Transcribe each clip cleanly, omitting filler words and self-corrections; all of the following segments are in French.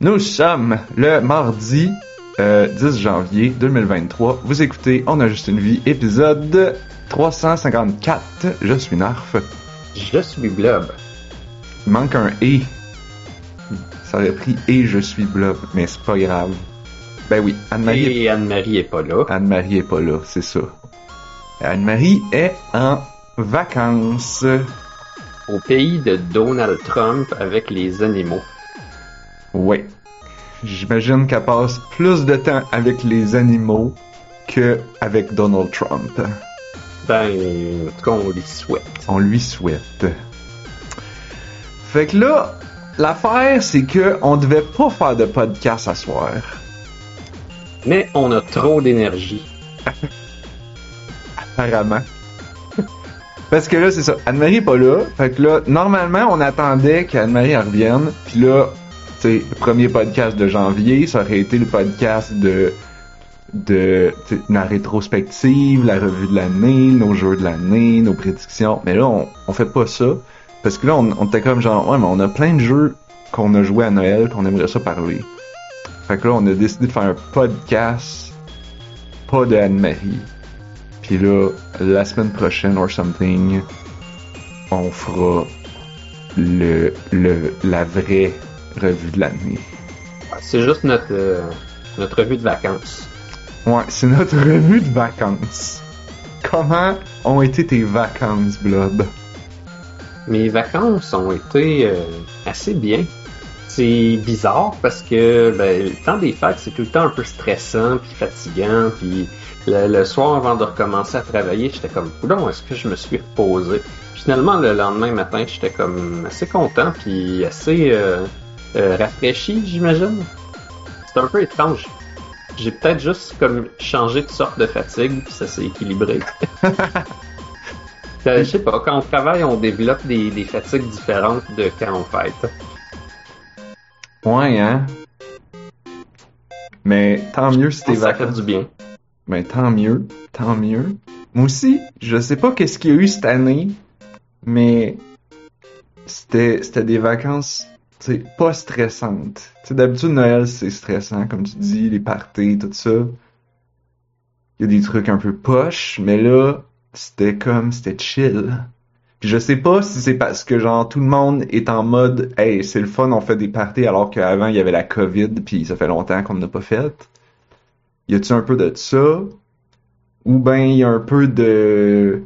Nous sommes le mardi 10 janvier 2023. Vous écoutez On a juste une vie, épisode 354. Je suis Narf. Je suis Blob. Il manque un « et ». Ça aurait pris « et je suis Blob », mais c'est pas grave. Ben oui, Anne-Marie... Et Anne-Marie est pas là. Anne-Marie est pas là, c'est ça. Anne-Marie est en vacances. Au pays de Donald Trump avec les animaux. Ouais. J'imagine qu'elle passe plus de temps avec les animaux que avec Donald Trump. Ben, en tout cas, on lui souhaite. On lui souhaite. Fait que là, l'affaire, c'est que on devait pas faire de podcast à soir. Mais on a trop d'énergie. Apparemment. Parce que là, c'est ça. Anne-Marie est pas là. Fait que là, normalement, on attendait qu'Anne-Marie revienne. Puis là, tu sais, le premier podcast de janvier, ça aurait été le podcast de la rétrospective, la revue de l'année, nos jeux de l'année, nos prédictions. Mais là, on fait pas ça. Parce que là, on était comme genre, ouais, mais on a plein de jeux qu'on a joués à Noël, qu'on aimerait ça parler. Fait que là, on a décidé de faire un podcast, pas de Anne-Marie. Puis là, la semaine prochaine, or something, on fera la vraie revue de l'année. C'est juste notre revue de vacances. Ouais, c'est notre revue de vacances. Comment ont été tes vacances, Blob? Mes vacances ont été assez bien. C'est bizarre parce que le temps des fêtes, c'est tout le temps un peu stressant puis fatigant. Puis le soir, avant de recommencer à travailler, j'étais comme, coudonc, est-ce que je me suis reposé? Finalement, le lendemain matin, j'étais comme assez content puis assez rafraîchi, j'imagine. C'est un peu étrange. J'ai peut-être juste comme changé de sorte de fatigue puis ça s'est équilibré. Je sais pas, quand on travaille, on développe des fatigues différentes de quand on fête. Ouais, hein? Mais tant mieux si tes Ça fait vacances... du bien. Ben tant mieux, tant mieux. Moi aussi, je sais pas qu'est-ce qu'il y a eu cette année, mais c'était des vacances, tu sais, pas stressantes. Tu sais, d'habitude, Noël, c'est stressant, comme tu dis, les parties, tout ça. Il y a des trucs un peu poches, mais là, c'était chill. Puis je sais pas si c'est parce que, genre, tout le monde est en mode, hey, c'est le fun, on fait des parties, alors qu'avant, il y avait la COVID, puis ça fait longtemps qu'on n'a pas fait. Y a-tu un peu de ça? Ou ben, il y a un peu de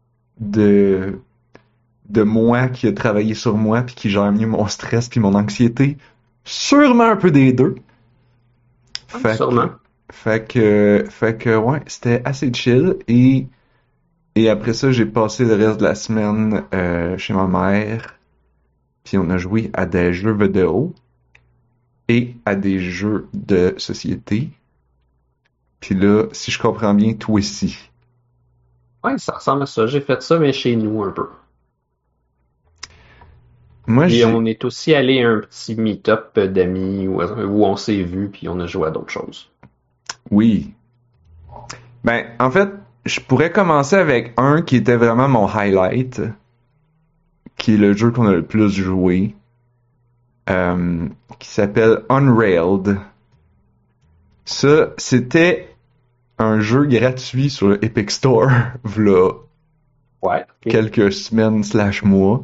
moi qui a travaillé sur moi puis qui gère mieux mon stress puis mon anxiété? Sûrement un peu des deux. Sûrement. Fait que, ouais, c'était assez chill et après ça, j'ai passé le reste de la semaine chez ma mère puis on a joué à des jeux vidéo et à des jeux de société. Puis là, si je comprends bien, toi aussi. Ouais, ça ressemble à ça. J'ai fait ça, mais chez nous un peu. Moi, Puis on est aussi allé à un petit meet-up d'amis où on s'est vus, puis on a joué à d'autres choses. Oui. Ben, en fait, je pourrais commencer avec un qui était vraiment mon highlight, qui est le jeu qu'on a le plus joué, qui s'appelle Unrailed. Ça, c'était un jeu gratuit sur le Epic Store, v'là Ouais. quelques semaines / mois.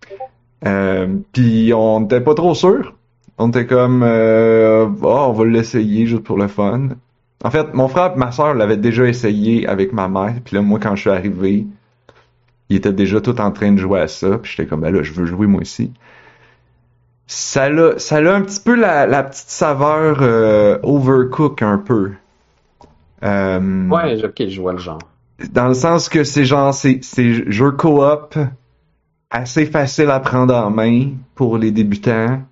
Puis on n'était pas trop sûr. On était comme, on va l'essayer juste pour le fun. En fait, mon frère et ma soeur l'avaient déjà essayé avec ma mère. Puis là, moi, quand je suis arrivé, ils étaient déjà tout en train de jouer à ça. Puis j'étais comme, ben là, je veux jouer moi aussi. Ça a un petit peu la petite saveur overcook un peu. Ouais, ok, je vois le genre. Dans le sens que c'est jeu coop assez facile à prendre en main pour les débutants.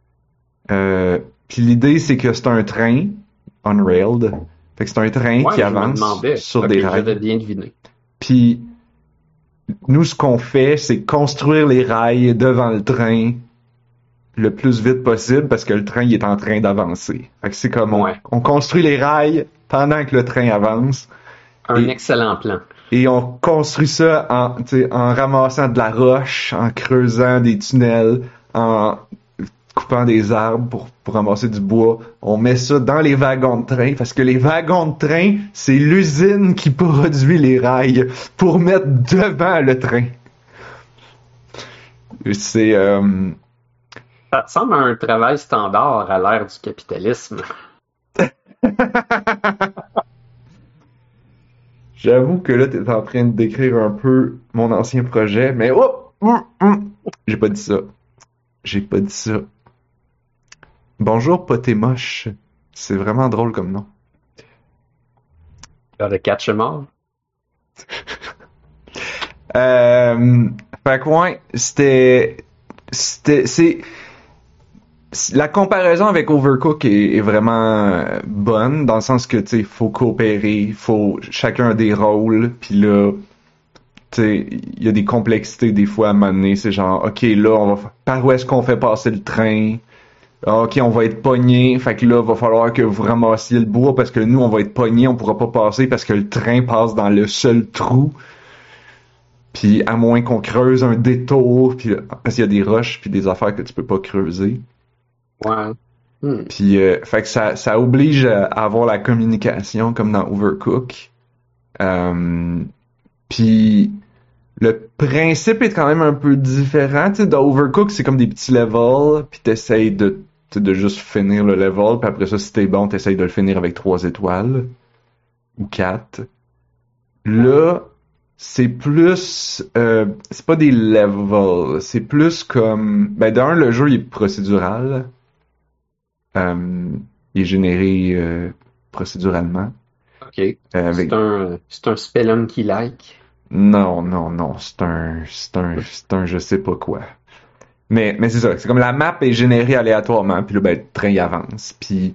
Puis l'idée, c'est que c'est un train, Unrailed. Fait que c'est un train qui avance sur des rails. J'avais bien deviné. Puis nous, ce qu'on fait, c'est construire les rails devant le train le plus vite possible parce que le train il est en train d'avancer. Fait que c'est comme on construit les rails pendant que le train avance. Un excellent plan. Et on construit ça en ramassant de la roche, en creusant des tunnels, en coupant des arbres pour ramasser du bois. On met ça dans les wagons de train, parce que les wagons de train, c'est l'usine qui produit les rails pour mettre devant le train. C'est... Ça ressemble à un travail standard à l'ère du capitalisme. J'avoue que là, t'es en train de décrire un peu mon ancien projet, mais j'ai pas dit ça. J'ai pas dit ça. Bonjour, Poté Moche. C'est vraiment drôle comme nom. Le catch mort. Fait que ouais, c'est la comparaison avec Overcook est vraiment bonne dans le sens que tu sais faut coopérer, faut chacun a des rôles, puis là tu sais il y a des complexités des fois à mener, c'est genre OK là on va par où est-ce qu'on fait passer le train? Ah, OK, on va être pogné, fait que là va falloir que vous ramassiez le bois parce que nous on va être pogné, on pourra pas passer parce que le train passe dans le seul trou. Puis à moins qu'on creuse un détour, puis parce qu'il y a des roches puis des affaires que tu peux pas creuser. Ouais. Puis fait que ça oblige à avoir la communication comme dans Overcook. Puis le principe est quand même un peu différent. Tu sais, dans Overcook, c'est comme des petits levels, puis t'essayes de juste finir le level, puis après ça, si t'es bon, t'essayes de le finir avec 3 étoiles ou 4. Là, c'est plus c'est pas des levels, c'est plus comme ben d'un le jeu il est procédural. Il est généré procéduralement. OK. C'est un Spelunky-like. Non, c'est un je sais pas quoi. Mais c'est ça, c'est comme la map est générée aléatoirement, puis là ben le train il avance. Puis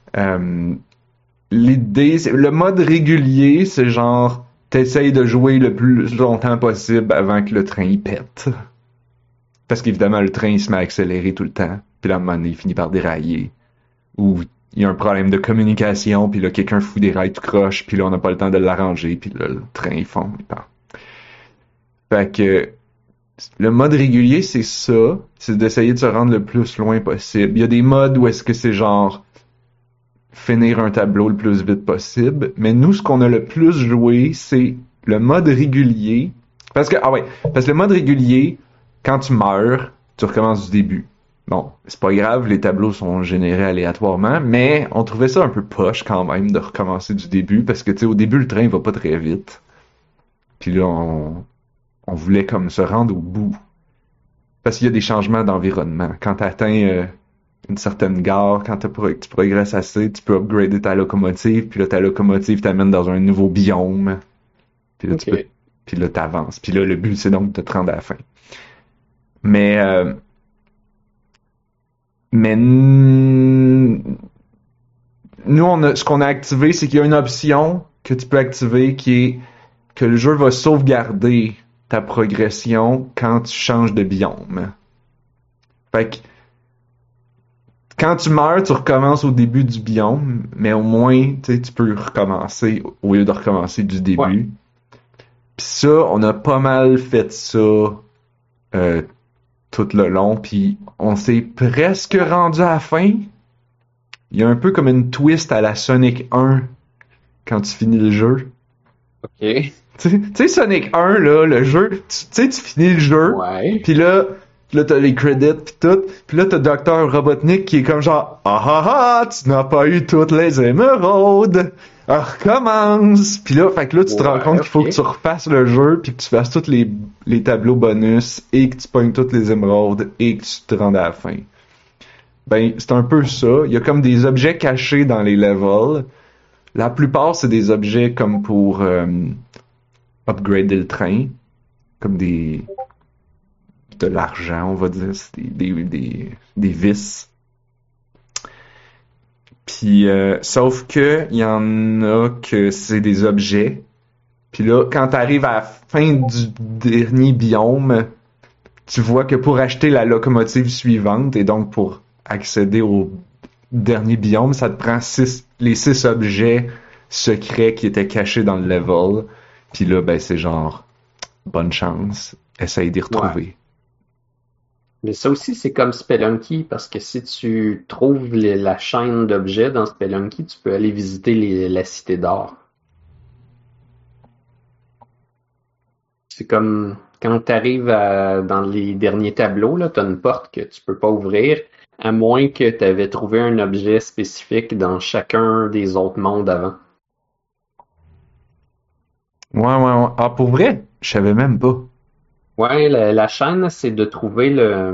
l'idée, c'est le mode régulier, c'est genre t'essayes de jouer le plus longtemps possible avant que le train il pète. Parce qu'évidemment le train il se met à accélérer tout le temps, puis là à un moment donné il finit par dérailler. Ou il y a un problème de communication, puis là, quelqu'un fout des rails tout croche, puis là, on n'a pas le temps de l'arranger, puis là, le train, il fond, il part. Fait que le mode régulier, c'est ça, c'est d'essayer de se rendre le plus loin possible. Il y a des modes où est-ce que c'est genre finir un tableau le plus vite possible, mais nous, ce qu'on a le plus joué, c'est le mode régulier. Parce que le mode régulier, quand tu meurs, tu recommences du début. Bon, c'est pas grave, les tableaux sont générés aléatoirement, mais on trouvait ça un peu poche quand même de recommencer du début, parce que tu sais, au début, le train va pas très vite. Puis là, on voulait comme se rendre au bout. Parce qu'il y a des changements d'environnement. Quand tu atteins une certaine gare, quand tu progresses assez, tu peux upgrader ta locomotive, puis là, ta locomotive t'amène dans un nouveau biome. Puis là, puis là, t'avances. Puis là, le but, c'est donc de te rendre à la fin. Mais nous, ce qu'on a activé, c'est qu'il y a une option que tu peux activer qui est que le jeu va sauvegarder ta progression quand tu changes de biome. Fait que quand tu meurs, tu recommences au début du biome, mais au moins, tu peux recommencer au lieu de recommencer du début. Ouais. Puis ça, on a pas mal fait ça tout le long, puis on s'est presque rendu à la fin. Il y a un peu comme une twist à la Sonic 1 quand tu finis le jeu. OK. Tu sais, Sonic 1, là, le jeu, tu finis le jeu, Ouais. puis là t'as les credits pis tout, puis là t'as Dr. Robotnik qui est comme genre tu n'as pas eu toutes les émeraudes, alors recommence, puis là, fait que là tu te rends compte qu'il faut que tu refasses le jeu puis que tu fasses tous les tableaux bonus et que tu pognes toutes les émeraudes et que tu te rendes à la fin. Ben c'est un peu ça, il y a comme des objets cachés dans les levels. La plupart c'est des objets comme pour upgrader le train, comme de l'argent, on va dire, c'est des vis. Puis sauf que il y en a que c'est des objets. Puis là, quand t'arrives à la fin du dernier biome, tu vois que pour acheter la locomotive suivante et donc pour accéder au dernier biome, ça te prend les 6 objets secrets qui étaient cachés dans le level. Puis là, ben c'est genre bonne chance, essaye d'y retrouver. Mais ça aussi, c'est comme Spelunky, parce que si tu trouves la chaîne d'objets dans Spelunky, tu peux aller visiter la cité d'or. C'est comme quand tu arrives dans les derniers tableaux, là, tu as une porte que tu peux pas ouvrir, à moins que tu avais trouvé un objet spécifique dans chacun des autres mondes avant. Ouais. Ah, pour vrai? Je savais même pas. Ouais, la chaîne, c'est de trouver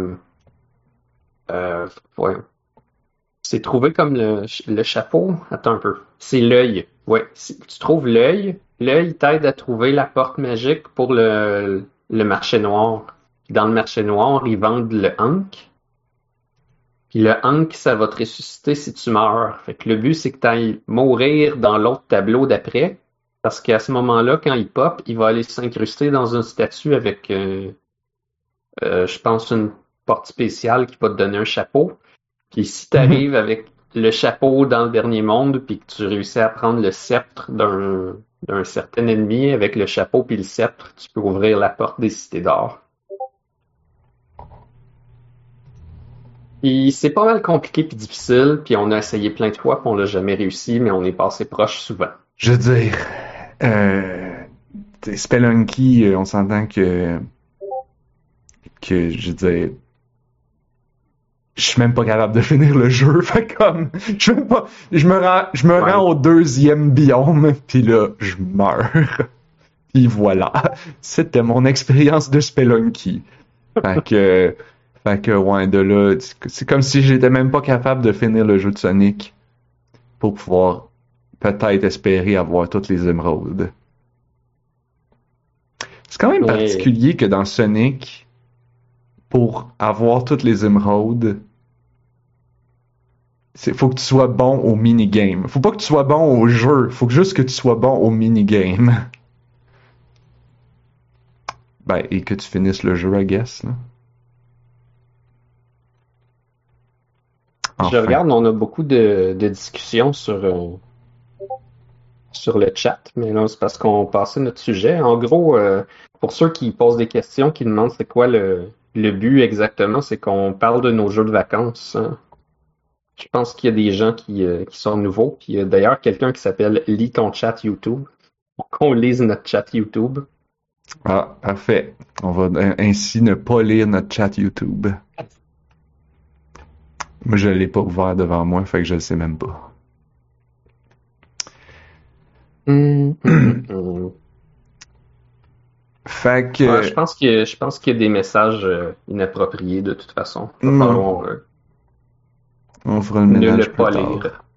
euh, ouais, c'est trouver comme le chapeau. Attends un peu. C'est l'œil. Ouais, si tu trouves l'œil, l'œil t'aide à trouver la porte magique pour le marché noir. Dans le marché noir, ils vendent le Ankh. Puis le Ankh, ça va te ressusciter si tu meurs. Fait que le but, c'est que tu ailles mourir dans l'autre tableau d'après. Parce qu'à ce moment-là, quand il pop, il va aller s'incruster dans une statue avec, je pense, une porte spéciale qui va te donner un chapeau. Puis si tu arrives avec le chapeau dans le dernier monde, puis que tu réussis à prendre le sceptre d'un certain ennemi avec le chapeau puis le sceptre, tu peux ouvrir la porte des cités d'or. Puis c'est pas mal compliqué puis difficile, puis on a essayé plein de fois, puis on l'a jamais réussi, mais on est passé proche souvent. Je veux dire, euh, Spelunky, on s'entend je veux dire, je suis même pas capable de finir le jeu. Fait comme, je suis même pas, je me Ouais. rends au deuxième biome, puis là, je meurs. Puis voilà, c'était mon expérience de Spelunky. Fait que, ouais, de là, c'est comme si j'étais même pas capable de finir le jeu de Sonic pour pouvoir peut-être espérer avoir toutes les émeraudes. C'est quand même Mais particulier que dans Sonic, pour avoir toutes les émeraudes, faut que tu sois bon au minigame. Faut pas que tu sois bon au jeu, faut juste que tu sois bon au minigame. Ben, et que tu finisses le jeu, I guess, là. je Enfin. regarde, on a beaucoup de discussions sur le chat, mais là, c'est parce qu'on passait notre sujet. En gros, pour ceux qui posent des questions, qui demandent c'est quoi le but exactement, c'est qu'on parle de nos jeux de vacances, hein. Je pense qu'il y a des gens qui sont nouveaux. Puis il y a d'ailleurs quelqu'un qui s'appelle Lis ton chat YouTube. Pour qu'on lise notre chat YouTube. Ah, parfait. On va ainsi ne pas lire notre chat YouTube. Moi, je l'ai pas ouvert devant moi, fait que je le sais même pas. Hum. Fait Ouais, que, je pense qu'il y a des messages inappropriés de toute façon. Il va non, falloir on fera le ne ménage le plus pas lire. tard.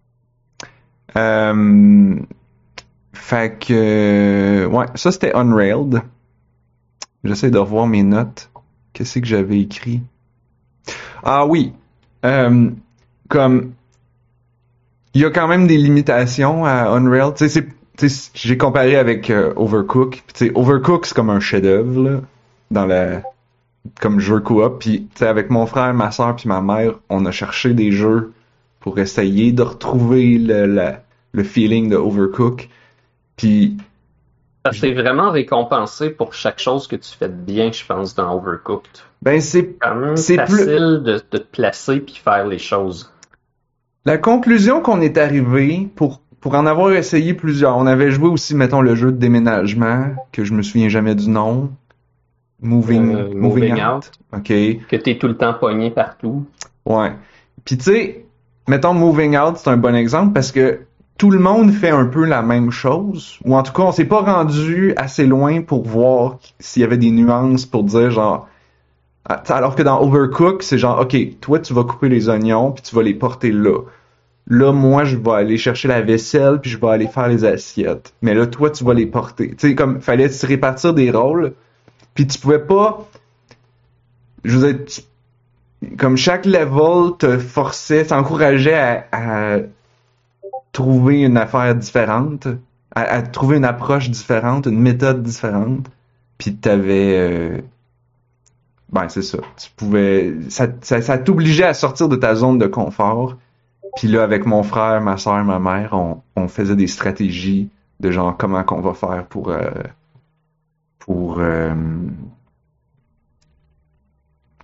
Euh, Fait que, ouais, ça c'était Unrailed. J'essaie de revoir mes notes. Qu'est-ce que j'avais écrit? Ah oui, euh, comme il y a quand même des limitations à Unrailed. J'ai comparé avec Overcooked. Puis, tu sais, Overcooked c'est comme un chef-d'œuvre là, dans la comme jeu coop. Puis tu sais, avec mon frère, ma soeur puis ma mère, on a cherché des jeux pour essayer de retrouver le feeling de Overcooked. Puis Ça c'est vraiment récompensé pour chaque chose que tu fais de bien, je pense, dans Overcooked. ben Quand même c'est plus facile de te placer puis faire les choses. la conclusion qu'on est arrivé pour en avoir essayé plusieurs. On avait joué aussi mettons le jeu de déménagement que je me souviens jamais du nom. Moving Moving Out. Out, OK. que t'es tout le temps pogné partout. Ouais. Puis tu sais, mettons Moving Out, c'est un bon exemple parce que tout le monde fait un peu la même chose, ou en tout cas, on s'est pas rendu assez loin pour voir s'il y avait des nuances pour dire genre alors que dans Overcook, c'est genre OK, toi tu vas couper les oignons puis tu vas les porter là. Là, moi, je vais aller chercher la vaisselle puis je vais aller faire les assiettes. Mais là, toi, tu vas les porter. Tu sais, comme fallait se répartir des rôles, puis tu pouvais pas je veux dire, comme chaque level te forçait, t'encourageait à trouver une affaire différente, à trouver une approche différente, une méthode différente. Puis t'avais, ben c'est ça, tu pouvais, ça t'obligeait à sortir de ta zone de confort. Puis là, avec mon frère, ma soeur, ma mère, on faisait des stratégies de genre comment qu'on va faire pour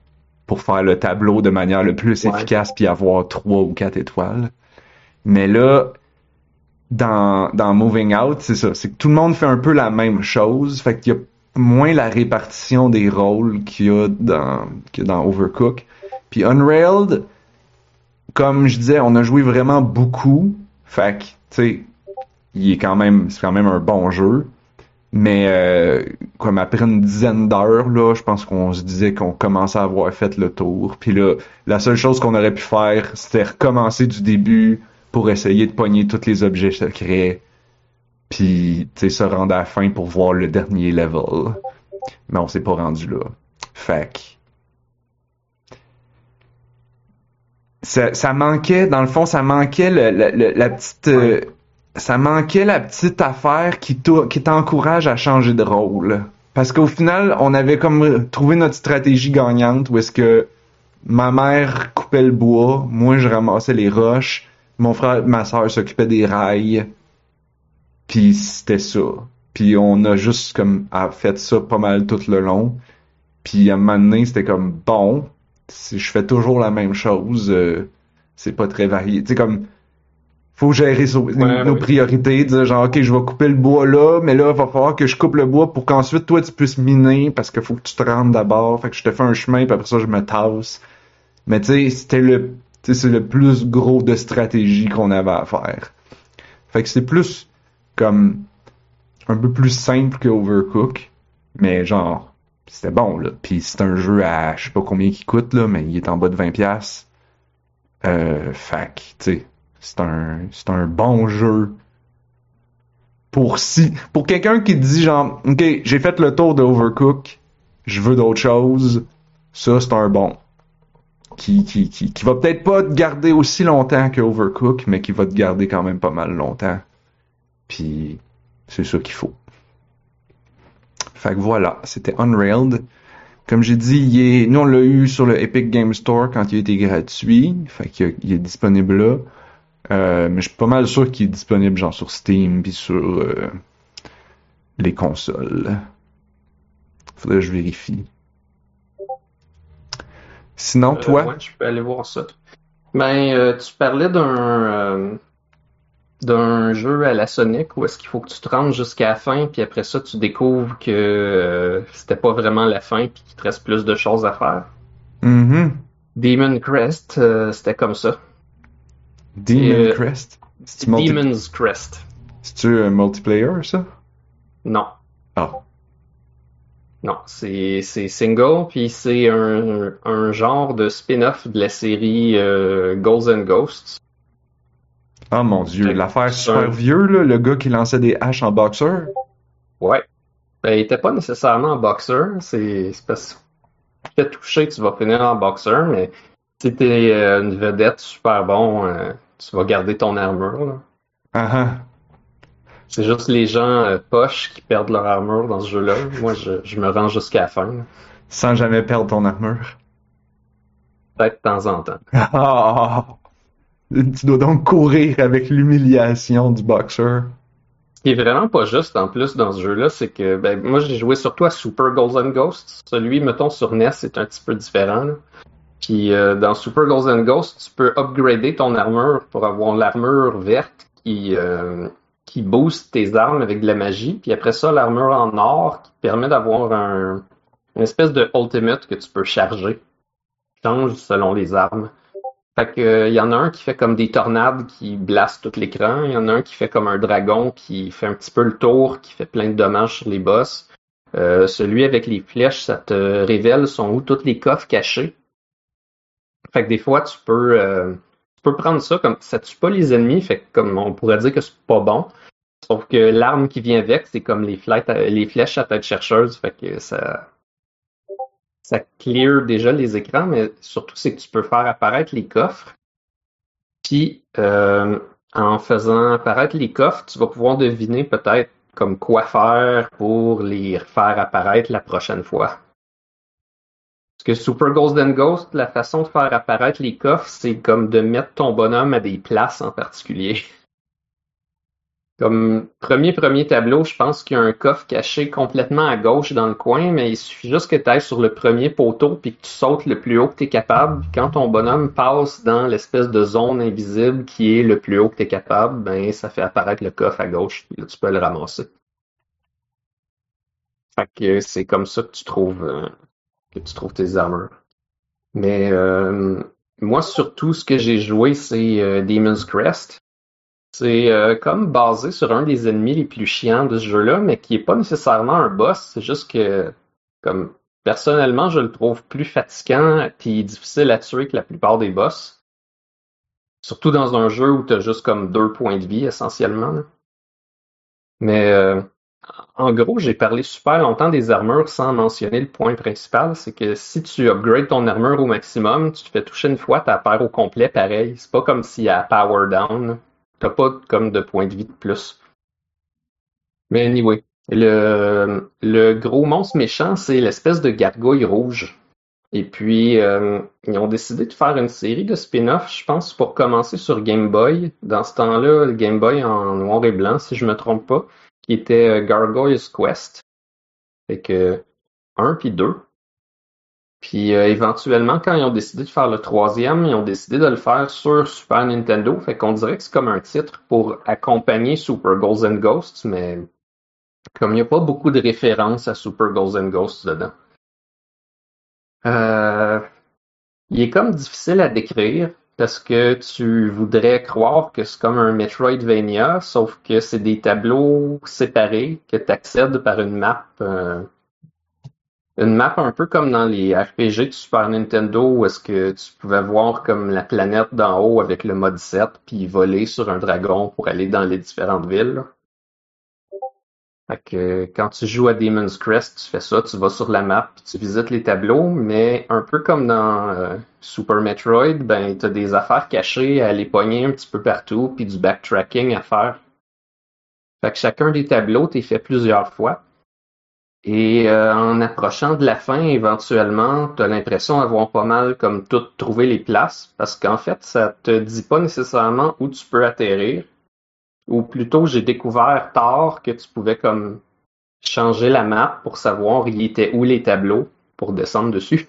pour faire le tableau de manière le plus Ouais. efficace puis avoir 3 ou 4 étoiles. Mais là, dans Moving Out, c'est ça. C'est que tout le monde fait un peu la même chose. Fait qu'il y a moins la répartition des rôles qu'il y a dans Overcooked. Puis Unrailed, comme je disais, on a joué vraiment beaucoup. Fait que, tu sais, c'est quand même un bon jeu. Mais comme après une dizaine d'heures, là, je pense qu'on se disait qu'on commençait à avoir fait le tour. Puis là, la seule chose qu'on aurait pu faire, c'était recommencer du début pour essayer de pogner tous les objets secrets. Puis, tu sais, se rendre à la fin pour voir le dernier level. Mais on s'est pas rendu là. Fait que ça manquait, dans le fond, ça manquait la petite, Ouais. ça manquait la petite affaire qui t'encourage à changer de rôle. Parce qu'au final, on avait comme trouvé notre stratégie gagnante où est-ce que ma mère coupait le bois, moi je ramassais les roches, mon frère, ma soeur s'occupait des rails, puis c'était ça. Puis on a juste comme fait ça pas mal tout le long. Puis à un moment donné, c'était comme bon, si je fais toujours la même chose, c'est pas très varié. Tu sais comme faut gérer Ouais, nos oui. priorités, dire genre ok, je vais couper le bois là, mais là il va falloir que je coupe le bois pour qu'ensuite toi tu puisses miner parce qu'il faut que tu te rendes d'abord. Fait que je te fais un chemin puis après ça je me tasse. Mais tu sais, c'est le plus gros de stratégie qu'on avait à faire. Fait que c'est plus comme un peu plus simple que Overcook, mais genre c'était bon là. Puis c'est un jeu à je sais pas combien il coûte là, mais il est en bas de 20 pièces. Fait que, tu sais, c'est un bon jeu pour quelqu'un qui dit genre OK, j'ai fait le tour de Overcook, je veux d'autres choses. Ça c'est un bon qui va peut-être pas te garder aussi longtemps que Overcook, mais qui va te garder quand même pas mal longtemps. Puis c'est ça qu'il faut. Fait que voilà, c'était Unrailed. Comme j'ai dit, nous on l'a eu sur le Epic Game Store quand il a été gratuit. Fait qu'il est disponible là. Mais je suis pas mal sûr qu'il est disponible genre sur Steam puis sur les consoles. Faudrait que je vérifie. Sinon, toi? Ouais, je peux aller voir ça. Ben, tu parlais d'un jeu à la Sonic où est-ce qu'il faut que tu te rendes jusqu'à la fin, puis après ça, tu découvres que c'était pas vraiment la fin, puis qu'il te reste plus de choses à faire. Mhm. Demon Crest, c'était comme ça. C'est Demon Crest? Demon's Crest. C'est-tu un multiplayer, ça? Non, Ah. non, c'est single, puis c'est un genre de spin-off de la série Ghosts and Ghosts. Ah mon Dieu, Fait que l'affaire c'est super vieux, là, le gars qui lançait des haches en boxeur. ouais. Ben, il était pas nécessairement en boxeur, c'est parce que tu te fais toucher, tu vas finir en boxeur, mais si t'es une vedette super bon, tu vas garder ton armure, là. Ah ah. C'est juste les gens poches qui perdent leur armure dans ce jeu-là. Moi, je me rends jusqu'à la fin, là. Sans jamais perdre ton armure. Peut-être de temps en temps. Ah! Tu dois donc courir avec l'humiliation du boxeur. Ce qui est vraiment pas juste en plus dans ce jeu-là, c'est que ben, moi j'ai joué surtout à Super Ghosts and Ghosts. Celui, mettons, sur NES, c'est un petit peu différent, là. Puis dans Super Ghosts and Ghosts, tu peux upgrader ton armure pour avoir l'armure verte qui booste tes armes avec de la magie. Puis après ça, l'armure en or qui te permet d'avoir une espèce de ultimate que tu peux charger. Change selon les armes. Fait que, y en a un qui fait comme des tornades qui blastent tout l'écran. Il y en a un qui fait comme un dragon qui fait un petit peu le tour, qui fait plein de dommages sur les boss. Celui avec les flèches, ça te révèle sont où tous les coffres cachés. Fait que des fois, tu peux prendre ça comme ça tue pas les ennemis, fait que comme on pourrait dire que c'est pas bon. Sauf que l'arme qui vient avec, c'est comme les flèches à tête chercheuse, fait que ça clear déjà les écrans, mais surtout c'est que tu peux faire apparaître les coffres. Puis en faisant apparaître les coffres, tu vas pouvoir deviner peut-être comme quoi faire pour les faire apparaître la prochaine fois. Parce que Super Ghost and Ghost, la façon de faire apparaître les coffres, c'est comme de mettre ton bonhomme à des places en particulier. Comme premier tableau, je pense qu'il y a un coffre caché complètement à gauche dans le coin, mais il suffit juste que tu ailles sur le premier poteau puis que tu sautes le plus haut que tu es capable. Puis quand ton bonhomme passe dans l'espèce de zone invisible qui est le plus haut que tu es capable, ben ça fait apparaître le coffre à gauche, puis là tu peux le ramasser. Fait que c'est comme ça que tu trouves tes armures. Mais moi surtout ce que j'ai joué c'est Demon's Crest. C'est comme basé sur un des ennemis les plus chiants de ce jeu-là, mais qui est pas nécessairement un boss. C'est juste que, comme personnellement, je le trouve plus fatigant et difficile à tuer que la plupart des boss. Surtout dans un jeu où t'as juste comme 2 points de vie essentiellement, là. Mais en gros, j'ai parlé super longtemps des armures sans mentionner le point principal. C'est que si tu upgrades ton armure au maximum, tu te fais toucher une fois, t'as perds au complet pareil. C'est pas comme si à power down. T'as pas comme de points de vie de plus. Mais anyway, le gros monstre méchant, c'est l'espèce de gargouille rouge. Et puis, ils ont décidé de faire une série de spin-offs, je pense, pour commencer sur Game Boy. Dans ce temps-là, le Game Boy en noir et blanc, si je me trompe pas, qui était Gargoyle's Quest. Fait que 1 puis 2. Puis éventuellement, quand ils ont décidé de faire le troisième, ils ont décidé de le faire sur Super Nintendo. Fait qu'on dirait que c'est comme un titre pour accompagner Super Ghosts and Ghosts, mais comme il n'y a pas beaucoup de références à Super Ghosts and Ghosts dedans. Euh, il est comme difficile à décrire parce que tu voudrais croire que c'est comme un Metroidvania, sauf que c'est des tableaux séparés que tu accèdes par une map un peu comme dans les RPG de Super Nintendo où est-ce que tu pouvais voir comme la planète d'en haut avec le mode 7 puis voler sur un dragon pour aller dans les différentes villes, là. Fait que quand tu joues à Demon's Crest, tu fais ça, tu vas sur la map, puis tu visites les tableaux, mais un peu comme dans Super Metroid, ben t'as des affaires cachées à aller pogner un petit peu partout, puis du backtracking à faire. Fait que chacun des tableaux t'est fait plusieurs fois. Et en approchant de la fin, éventuellement, t'as l'impression d'avoir pas mal comme tout trouvé les places, parce qu'en fait, ça te dit pas nécessairement où tu peux atterrir. Ou plutôt, j'ai découvert tard que tu pouvais comme changer la map pour savoir il était où les tableaux pour descendre dessus.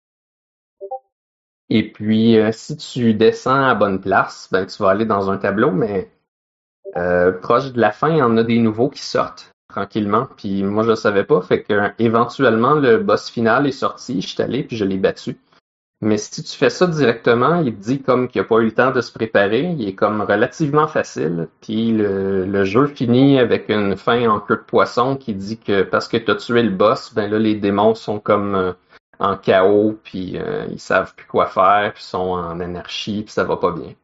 Et puis, si tu descends à bonne place, ben tu vas aller dans un tableau, mais proche de la fin, il y en a des nouveaux qui sortent tranquillement. Puis moi, je le savais pas, fait que éventuellement le boss final est sorti, je suis allé puis je l'ai battu. Mais si tu fais ça directement, il te dit comme qu'il n'a pas eu le temps de se préparer. Il est comme relativement facile. Puis le jeu finit avec une fin en queue de poisson qui dit que parce que tu as tué le boss, ben là les démons sont comme en chaos, puis ils savent plus quoi faire, puis sont en anarchie, puis ça va pas bien.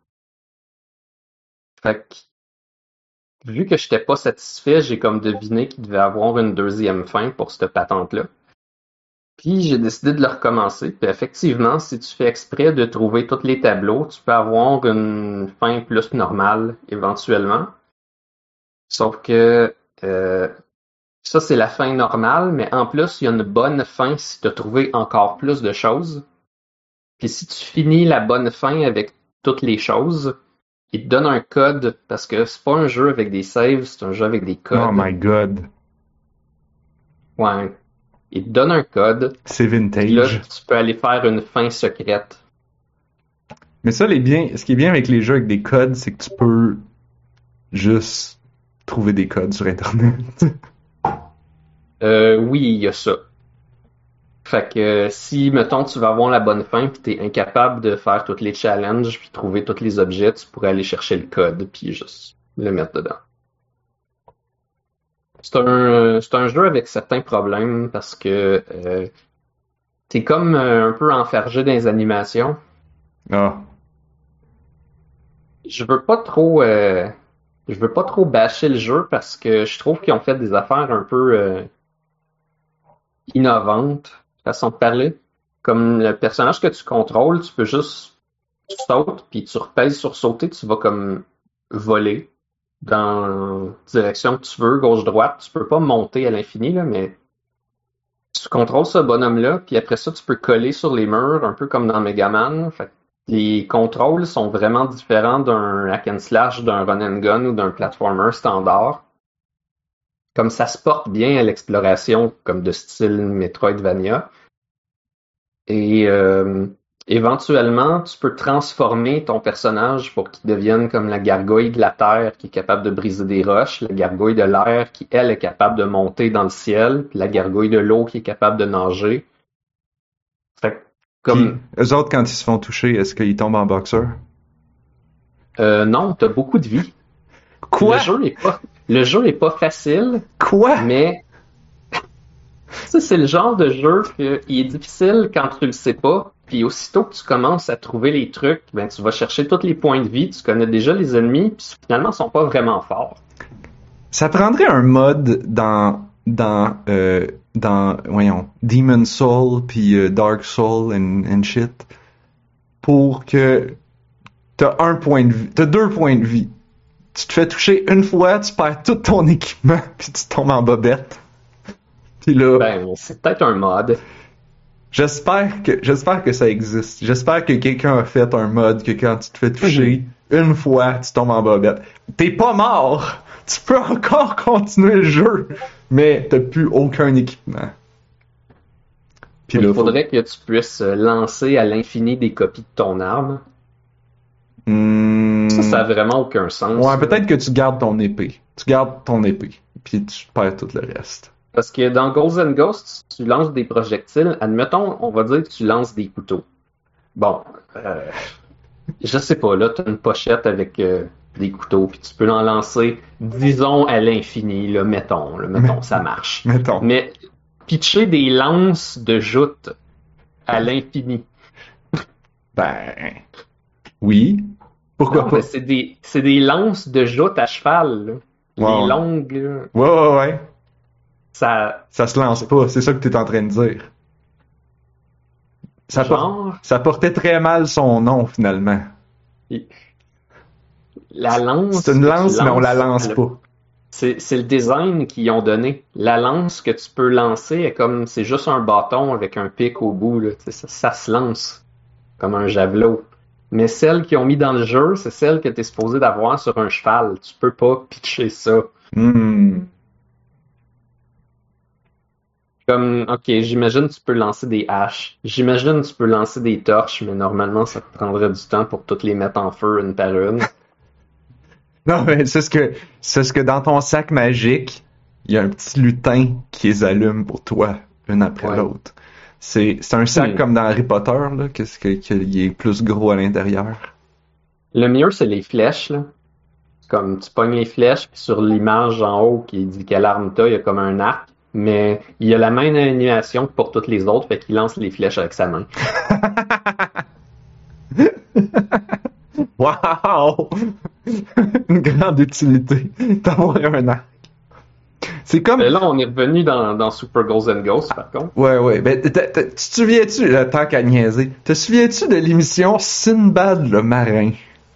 Fait que, vu que j'étais pas satisfait, j'ai comme deviné qu'il devait avoir une deuxième fin pour cette patente-là. Puis j'ai décidé de le recommencer. Puis effectivement, si tu fais exprès de trouver tous les tableaux, tu peux avoir une fin plus normale éventuellement. Sauf que ça, c'est la fin normale, mais en plus, il y a une bonne fin si tu as trouvé encore plus de choses. Puis si tu finis la bonne fin avec toutes les choses, il te donne un code, parce que c'est pas un jeu avec des saves, c'est un jeu avec des Oh codes. my god. Ouais. Il te donne un code, C'est puis là, vintage. tu peux aller faire une fin secrète. Mais ça, ce qui est bien avec les jeux avec des codes, c'est que tu peux juste trouver des codes sur Internet. Oui, il y a ça. Fait que si, mettons, tu vas avoir la bonne fin puis t'es incapable de faire tous les challenges puis trouver tous les objets, tu pourrais aller chercher le code puis juste le mettre dedans. C'est un jeu avec certains problèmes parce que t'es comme un peu enfargé dans les animations. Ah. Je veux pas trop, je veux pas trop bâcher le jeu parce que je trouve qu'ils ont fait des affaires un peu innovantes, façon de parler. Comme le personnage que tu contrôles, tu peux juste tu sautes, puis tu repèses sur sauter, tu vas comme voler dans la direction que tu veux, gauche-droite. Tu peux pas monter à l'infini, là, mais tu contrôles ce bonhomme-là, puis après ça, tu peux coller sur les murs, un peu comme dans Mega Man. Fait que Les contrôles sont vraiment différents d'un hack and slash, d'un run and gun ou d'un platformer standard. Comme ça se porte bien à l'exploration, comme de style Metroidvania. Et éventuellement, tu peux transformer ton personnage pour qu'il devienne comme la gargouille de la terre qui est capable de briser des roches, la gargouille de l'air qui, elle, est capable de monter dans le ciel, puis la gargouille de l'eau qui est capable de nager. Fait que, Puis, comme, eux autres, quand ils se font toucher, est-ce qu'ils tombent en boxeur? non, t'as beaucoup de vie. Quoi? Le jeu est pas facile, Quoi? mais ça, c'est le genre de jeu qui est difficile quand tu le sais pas. Puis aussitôt que tu commences à trouver les trucs, ben tu vas chercher tous les points de vie, tu connais déjà les ennemis, puis finalement ils sont pas vraiment forts. Ça prendrait un mode voyons, Demon Soul puis Dark Soul and shit pour que t'as t'as 2 points de vie. Tu te fais toucher une fois, tu perds tout ton équipement puis tu tombes en bobette. Puis là, Ben, c'est peut-être un mode. j'espère que ça existe. J'espère que quelqu'un a fait un mode que quand tu te fais toucher une fois, tu tombes en bobette. T'es pas mort! Tu peux encore continuer le jeu, mais t'as plus aucun équipement. Puis là, Il faudrait que tu puisses lancer à l'infini des copies de ton arme. Ça a vraiment aucun sens. Ouais, peut-être que tu gardes ton épée. Tu gardes ton épée, puis tu perds tout le reste. Parce que dans Ghosts and Ghosts, tu lances des projectiles. Admettons, on va dire que tu lances des couteaux. Bon, je sais pas, là, t'as une pochette avec des couteaux, puis tu peux en lancer, disons, à l'infini, là, mettons, ça marche. Mettons. Mais pitcher des lances de joutes à l'infini. Ben, oui. Pourquoi Non, pas? mais c'est des lances de joutes à cheval, là. Ouais. Les longues, là. Ouais. Ça, Ça se lance pas, c'est ça que t'es en train de dire. Ça portait très mal son nom, finalement. La lance. C'est une lance, mais on la lance elle- pas. C'est le design qu'ils ont donné. La lance que tu peux lancer est comme, c'est juste un bâton avec un pic au bout, là. Tu sais, ça se lance comme un javelot. Mais celle qu'ils ont mis dans le jeu, c'est celle que tu es supposé d'avoir sur un cheval. Tu peux pas pitcher ça. Comme, ok, j'imagine tu peux lancer des haches. J'imagine tu peux lancer des torches, mais normalement ça te prendrait du temps pour toutes les mettre en feu une par une. Non, mais c'est ce que dans ton sac magique, il y a un petit lutin qui les allume pour toi, une après Ouais. l'autre. C'est un sac comme dans Harry Potter, là, qu'il est plus gros à l'intérieur. Le mieux, c'est les flèches, là. Comme tu pognes les flèches, puis sur l'image en haut qui dit quelle arme t'as, il y a comme un arc. Mais il y a la même animation que pour toutes les autres, fait qu'il lance les flèches avec sa main. Wow! Une grande utilité d'avoir un arc. C'est comme... Mais là, on est revenu dans Super Ghosts and Ghosts, par contre. Ouais. Ben, tu te souviens-tu, là, tant qu'à niaiser, te souviens-tu de l'émission Sinbad le marin?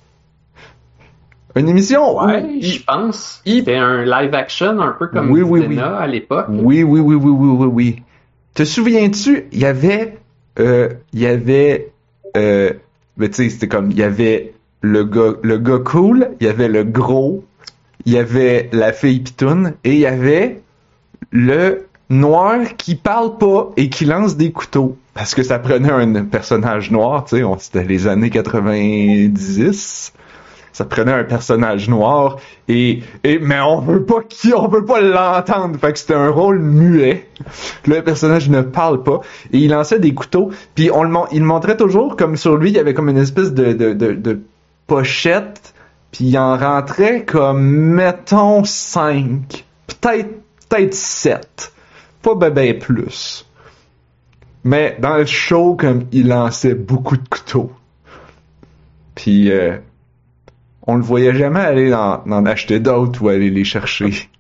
Une émission Ouais, où je pense. C'était un live action, un peu comme Oui. Xena à l'époque. Oui. Te souviens-tu, il y avait, ben, tu sais, c'était comme, il y avait le gars cool, il y avait le gros, il y avait la fille pitoune, et il y avait le noir qui parle pas et qui lance des couteaux. Parce que ça prenait un personnage noir, tu sais, c'était les années 90. Ça prenait un personnage noir mais on veut pas l'entendre. Fait que c'était un rôle muet. Le personnage ne parle pas et il lançait des couteaux. Puis il le montrait toujours comme sur lui, il y avait comme une espèce de pochette. Puis il en rentrait comme mettons 5, peut-être 7. Pas ben plus. Mais dans le show, comme il lançait beaucoup de couteaux. Puis on le voyait jamais aller en acheter d'autres ou aller les chercher.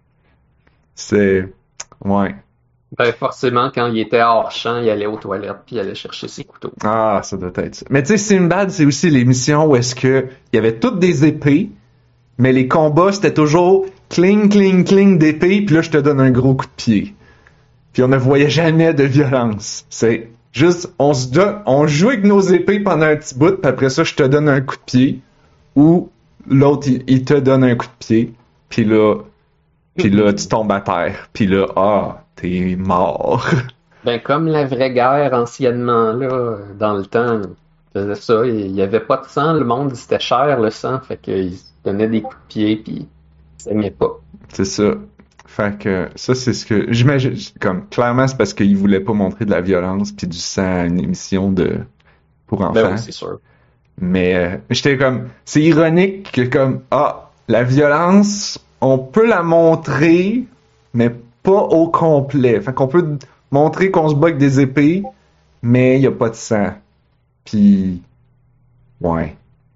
Ouais. Ben, forcément, quand il était hors champ, il allait aux toilettes puis il allait chercher ses couteaux. Ah, ça doit être ça. Mais tu sais, Sinbad, c'est aussi l'émission où est-ce que il y avait toutes des épées, mais les combats, c'était toujours cling d'épée, puis là, je te donne un gros coup de pied. Puis on ne voyait jamais de violence. C'est Juste, on joue avec nos épées pendant un petit bout, puis après ça, je te donne un coup de pied, ou l'autre, il te donne un coup de pied, puis là, tu tombes à terre, puis là, t'es mort. Ben, comme la vraie guerre anciennement, là, dans le temps, ils faisaient ça, il y avait pas de sang, le monde, c'était cher, le sang, fait qu'ils se donnaient des coups de pied, puis ils s'aimaient pas. C'est ça. Fait que ça, c'est ce que j'imagine. Comme clairement, c'est parce qu'ils voulaient pas montrer de la violence puis du sang à une émission pour Ben enfants. oui, c'est sûr. Mais j'étais comme, c'est ironique que comme la violence, on peut la montrer, mais pas au complet. Fait qu'on peut montrer qu'on se bat avec des épées, mais il y a pas de sang. Puis ouais.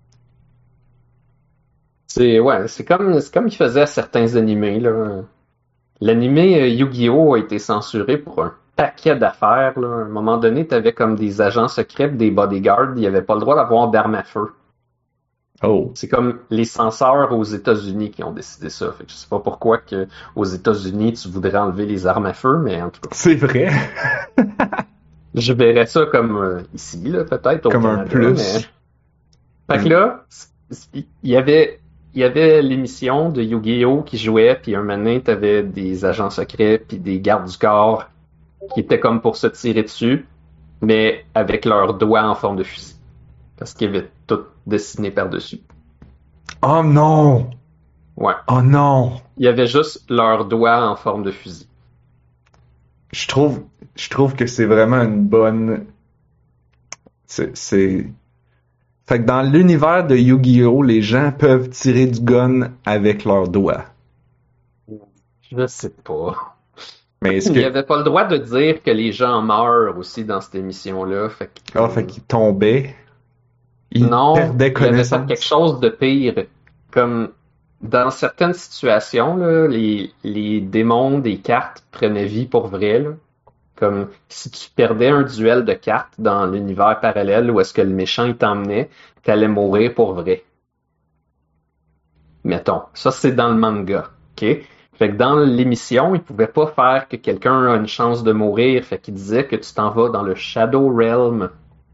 C'est comme ils faisaient à certains animés, là. L'animé Yu-Gi-Oh! A été censuré pour un paquet d'affaires, là. À un moment donné, t'avais comme des agents secrets, des bodyguards, il n'y avait pas le droit d'avoir d'armes à feu. Oh. C'est comme les censeurs aux États-Unis qui ont décidé ça. Fait que je sais pas pourquoi que aux États-Unis tu voudrais enlever les armes à feu, mais en tout cas, C'est vrai. je verrais ça comme ici, là, peut-être au Comme un Canada, plus. Fait que là, il y avait l'émission de Yu-Gi-Oh! Qui jouait, puis un moment donné, t'avais des agents secrets, puis des gardes du corps qui étaient comme pour se tirer dessus, mais avec leurs doigts en forme de fusil. Parce qu'ils avaient tout dessiné par-dessus. Oh non! Ouais. Oh non! Il y avait juste leurs doigts en forme de fusil. Je trouve que c'est vraiment une bonne. C'est. Fait que dans l'univers de Yu-Gi-Oh, les gens peuvent tirer du gun avec leurs doigts. Je sais pas. Mais est-ce Il n'y que. avait pas le droit de dire que les gens meurent aussi dans cette émission-là. Fait que, Fait qu'ils tombaient. Ils non, perdaient il avait fait connaissance. quelque chose de pire. Comme dans certaines situations, là, les démons des cartes prenaient vie pour vrai, là. Comme si tu perdais un duel de cartes dans l'univers parallèle où est-ce que le méchant il t'emmenait, t'allais mourir pour vrai. Mettons. Ça, c'est dans le manga. OK? Fait que dans l'émission, il pouvait pas faire que quelqu'un a une chance de mourir. Fait qu'il disait que tu t'en vas dans le Shadow Realm.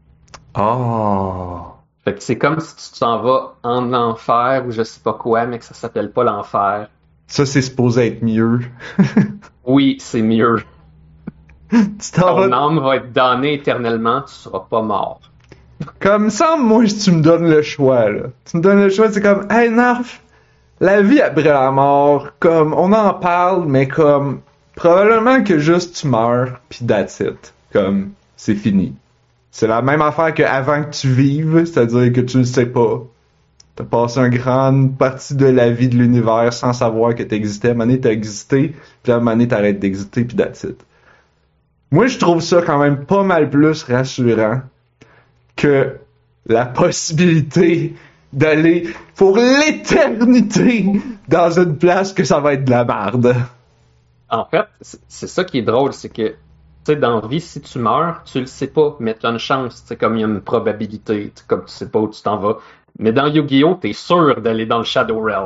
Oh. Fait que c'est comme si tu t'en vas en enfer ou je sais pas quoi, mais que ça s'appelle pas l'enfer. Ça, c'est supposé être mieux. Oui, c'est mieux. Tu t'en Ton vas. âme va être damnée éternellement, tu seras pas mort. Comme ça, moi, si tu me donnes le choix, là. Tu me donnes le choix, c'est comme, hey, Narf, la vie après la mort, comme, on en parle, mais comme, probablement que juste tu meurs, pis that's it. Comme, c'est fini. C'est la même affaire qu'avant que tu vives, c'est-à-dire que tu le sais pas. T'as passé une grande partie de la vie de l'univers sans savoir que t'existais. À un moment donné, t'as existé, puis à un moment donné, t'arrêtes d'exister, puis that's it. Moi, je trouve ça quand même pas mal plus rassurant que la possibilité d'aller pour l'éternité dans une place que ça va être de la merde. En fait, c'est ça qui est drôle, c'est que, tu sais, dans la vie, si tu meurs, tu le sais pas, mais tu as une chance, c'est comme il y a une probabilité, comme tu sais pas où tu t'en vas. Mais dans Yu-Gi-Oh, t'es sûr d'aller dans le Shadow Realm.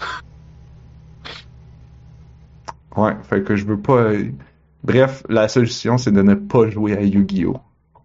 Ouais, fait que je veux pas. Bref, la solution, c'est de ne pas jouer à Yu-Gi-Oh!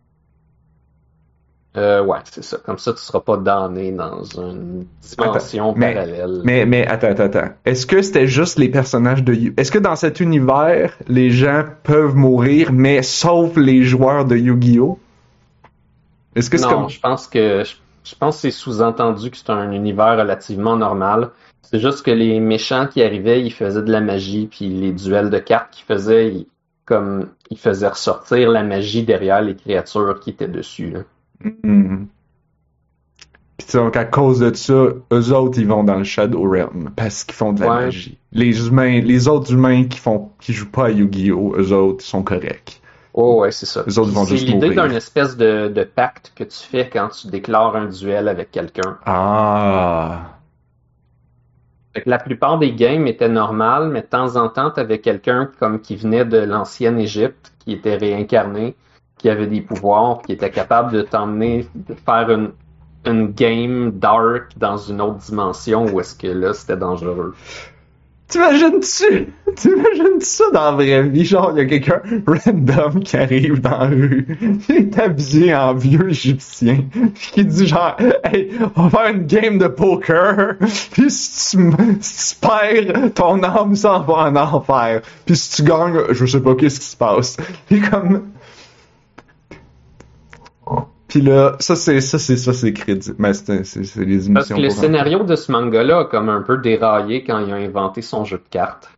Ouais, c'est ça. Comme ça, tu seras pas damné dans une dimension mais, parallèle. mais attends. Est-ce que c'était juste les personnages de Yu... Est-ce que dans cet univers, les gens peuvent mourir, mais sauf les joueurs de Yu-Gi-Oh? Est-ce que c'est Non, comme... je pense que c'est sous-entendu que c'est un univers relativement normal. C'est juste que les méchants qui arrivaient, ils faisaient de la magie, puis les duels de cartes qu'ils faisaient, ils faisaient ressortir la magie derrière les créatures qui étaient dessus, là. Hmm. Puis donc, à cause de ça, eux autres, ils vont dans le Shadow Realm parce qu'ils font de la Ouais. magie. Les autres humains qui jouent pas à Yu-Gi-Oh, eux autres, ils sont corrects. Oh ouais, c'est ça. Les autres vont C'est juste l'idée mourir. d'un espèce de pacte que tu fais quand tu déclares un duel avec quelqu'un. Ah. Fait que la plupart des games étaient normales, mais de temps en temps, t'avais quelqu'un comme qui venait de l'ancienne Égypte, qui était réincarné, qui avait des pouvoirs, qui était capable de t'emmener faire une game dark dans une autre dimension où est-ce que là, c'était dangereux. T'imagines ça dans la vraie vie? Genre, il y a quelqu'un random qui arrive dans la rue, il est habillé en vieux égyptien, pis qui dit genre, hey, on va faire une game de poker, pis si tu perds, ton âme s'en va en enfer, pis si tu gagnes, je sais pas qu'est-ce qui se passe. Pis comme... Pis là, ça c'est crédible. Mais c'est les émissions. Parce que le scénario de ce manga-là a comme un peu déraillé quand il a inventé son jeu de cartes.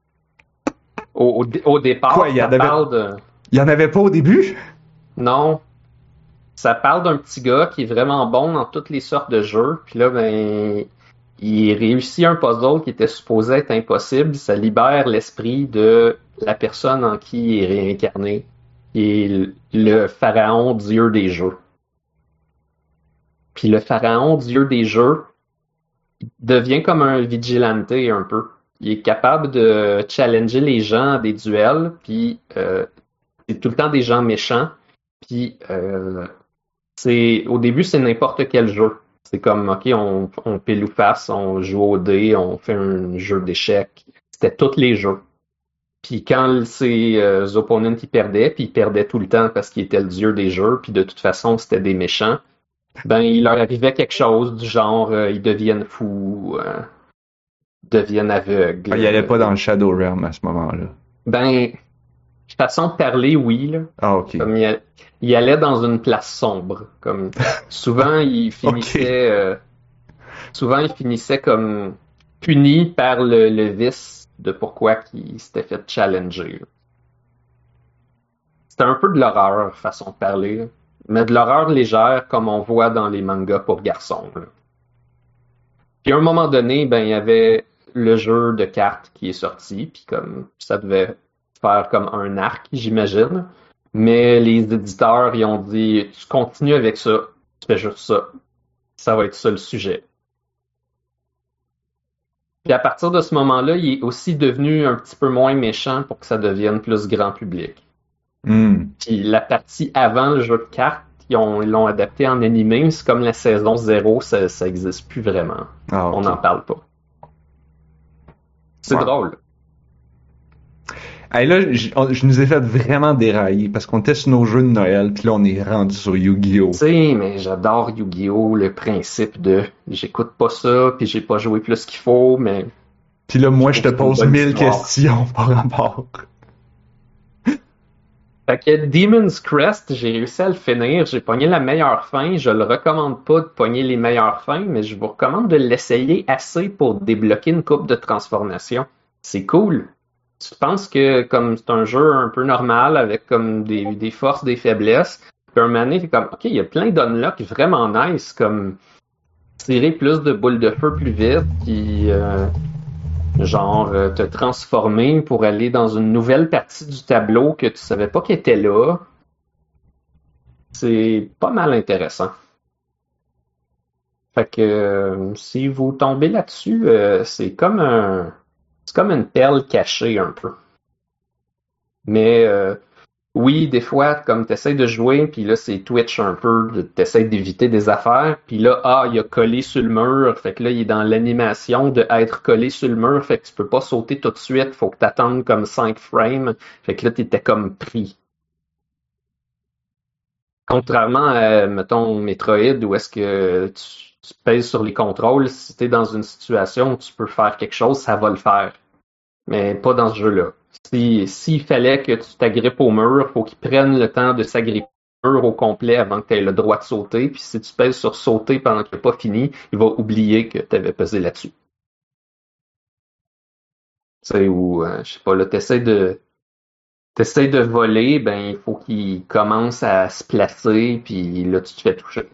Au départ, Quoi, ça parle de... Il y en avait pas au début? Non. Ça parle d'un petit gars qui est vraiment bon dans toutes les sortes de jeux. Puis là, ben, il réussit un puzzle qui était supposé être impossible. Ça libère l'esprit de la personne en qui il est réincarné. Qui est le pharaon dieu des jeux. Puis le pharaon dieu des jeux devient comme un vigilante un peu. Il est capable de challenger les gens à des duels, puis c'est tout le temps des gens méchants. Puis au début c'est n'importe quel jeu. C'est comme ok, on pile ou face, on joue au dé, on fait un jeu d'échecs. C'était tous les jeux. Puis quand ses opponents ils perdaient, puis ils perdaient tout le temps parce qu'il était le dieu des jeux, puis de toute façon c'était des méchants, ben il leur arrivait quelque chose du genre ils deviennent fous, deviennent aveugles. Ah, il allait pas dans le Shadow Realm à ce moment-là. Ben, façon de parler, oui, là. Ah, ok. Comme il allait dans une place sombre. Comme souvent il finissait souvent il finissait comme puni par le vice de pourquoi il s'était fait challenger. Là. C'était un peu de l'horreur, façon de parler, là. Mais de l'horreur légère comme on voit dans les mangas pour garçons. Là. Puis à un moment donné, ben il y avait le jeu de cartes qui est sorti, puis comme ça devait faire comme un arc, j'imagine. Mais les éditeurs, ils ont dit, tu continues avec ça, tu fais juste ça. Ça va être ça le sujet. Puis à partir de ce moment-là, il est aussi devenu un petit peu moins méchant pour que ça devienne plus grand public. Puis la partie avant le jeu de cartes, ils l'ont adapté en animé, mais c'est comme la saison 0, ça existe plus vraiment. Ah, okay. On n'en parle pas. C'est drôle. Hey, là, je nous ai fait vraiment dérailler parce qu'on était sur nos jeux de Noël, puis là, on est rendu sur Yu-Gi-Oh! Tu sais, mais j'adore Yu-Gi-Oh! Le principe de j'écoute pas ça, puis j'ai pas joué plus qu'il faut, mais. Puis là, moi, je te pose 1000 questions par rapport. Fait que Demon's Crest, j'ai réussi à le finir, j'ai pogné la meilleure fin, je le recommande pas de pogner les meilleures fins, mais je vous recommande de l'essayer assez pour débloquer une coupe de transformation. C'est cool. Tu penses que comme c'est un jeu un peu normal avec comme des forces, des faiblesses, puis un moment donné, t'es comme ok, il y a plein d'unlocks vraiment nice, comme tirer plus de boules de feu plus vite, puis genre te transformer pour aller dans une nouvelle partie du tableau que tu savais pas qu'elle était là. C'est pas mal intéressant. Fait que si vous tombez là-dessus, c'est comme une perle cachée un peu. Mais oui, des fois, comme t'essayes de jouer, puis là, c'est Twitch un peu, t'essayes d'éviter des affaires, puis là, il a collé sur le mur, fait que là, il est dans l'animation de être collé sur le mur, fait que tu peux pas sauter tout de suite, faut que t'attendes comme 5 frames, fait que là, t'étais comme pris. Contrairement à, mettons, Metroid, où est-ce que tu pèses sur les contrôles, si t'es dans une situation où tu peux faire quelque chose, ça va le faire. Mais pas dans ce jeu-là. S'il fallait que tu t'agrippes au mur, faut qu'il prenne le temps de s'agripper au mur au complet avant que tu aies le droit de sauter. Puis si tu pèses sur sauter pendant qu'il n'est pas fini, il va oublier que tu avais pesé là-dessus. Tu sais, ou, je sais pas, là, t'essaies de voler, ben, il faut qu'il commence à se placer, puis là, tu te fais toucher.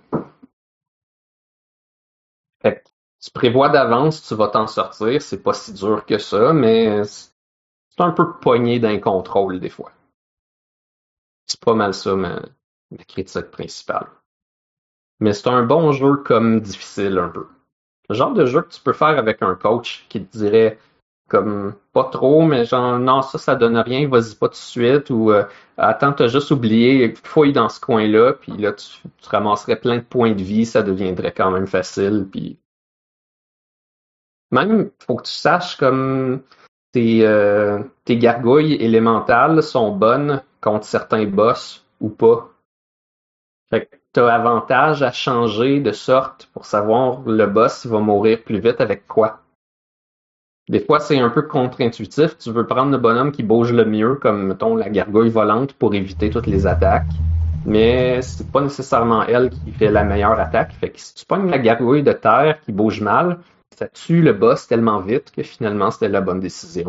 Fait que tu prévois d'avance, tu vas t'en sortir, c'est pas si dur que ça, mais c'est un peu pogné d'un contrôle des fois. C'est pas mal ça ma critique principale. Mais c'est un bon jeu comme difficile un peu. Le genre de jeu que tu peux faire avec un coach qui te dirait comme pas trop, mais genre non, ça donne rien, vas-y pas tout de suite, ou attends, t'as juste oublié, fouille dans ce coin-là, puis là tu ramasserais plein de points de vie, ça deviendrait quand même facile, puis Même, faut que tu saches comme tes gargouilles élémentales sont bonnes contre certains boss ou pas. Fait que t'as avantage à changer de sorte pour savoir le boss il va mourir plus vite avec quoi. Des fois, c'est un peu contre-intuitif. Tu veux prendre le bonhomme qui bouge le mieux, comme, mettons, la gargouille volante pour éviter toutes les attaques. Mais c'est pas nécessairement elle qui fait la meilleure attaque. Fait que si tu pognes la gargouille de terre qui bouge mal, ça tue le boss tellement vite que finalement c'était la bonne décision.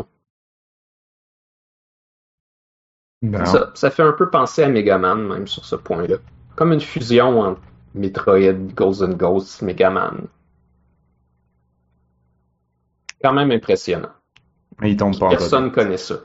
Ben, Ça fait un peu penser à Megaman, même sur ce point-là. Comme une fusion entre Metroid, Ghosts and Ghosts, Megaman. Quand même impressionnant. il tombe pas en Personne connaît ça.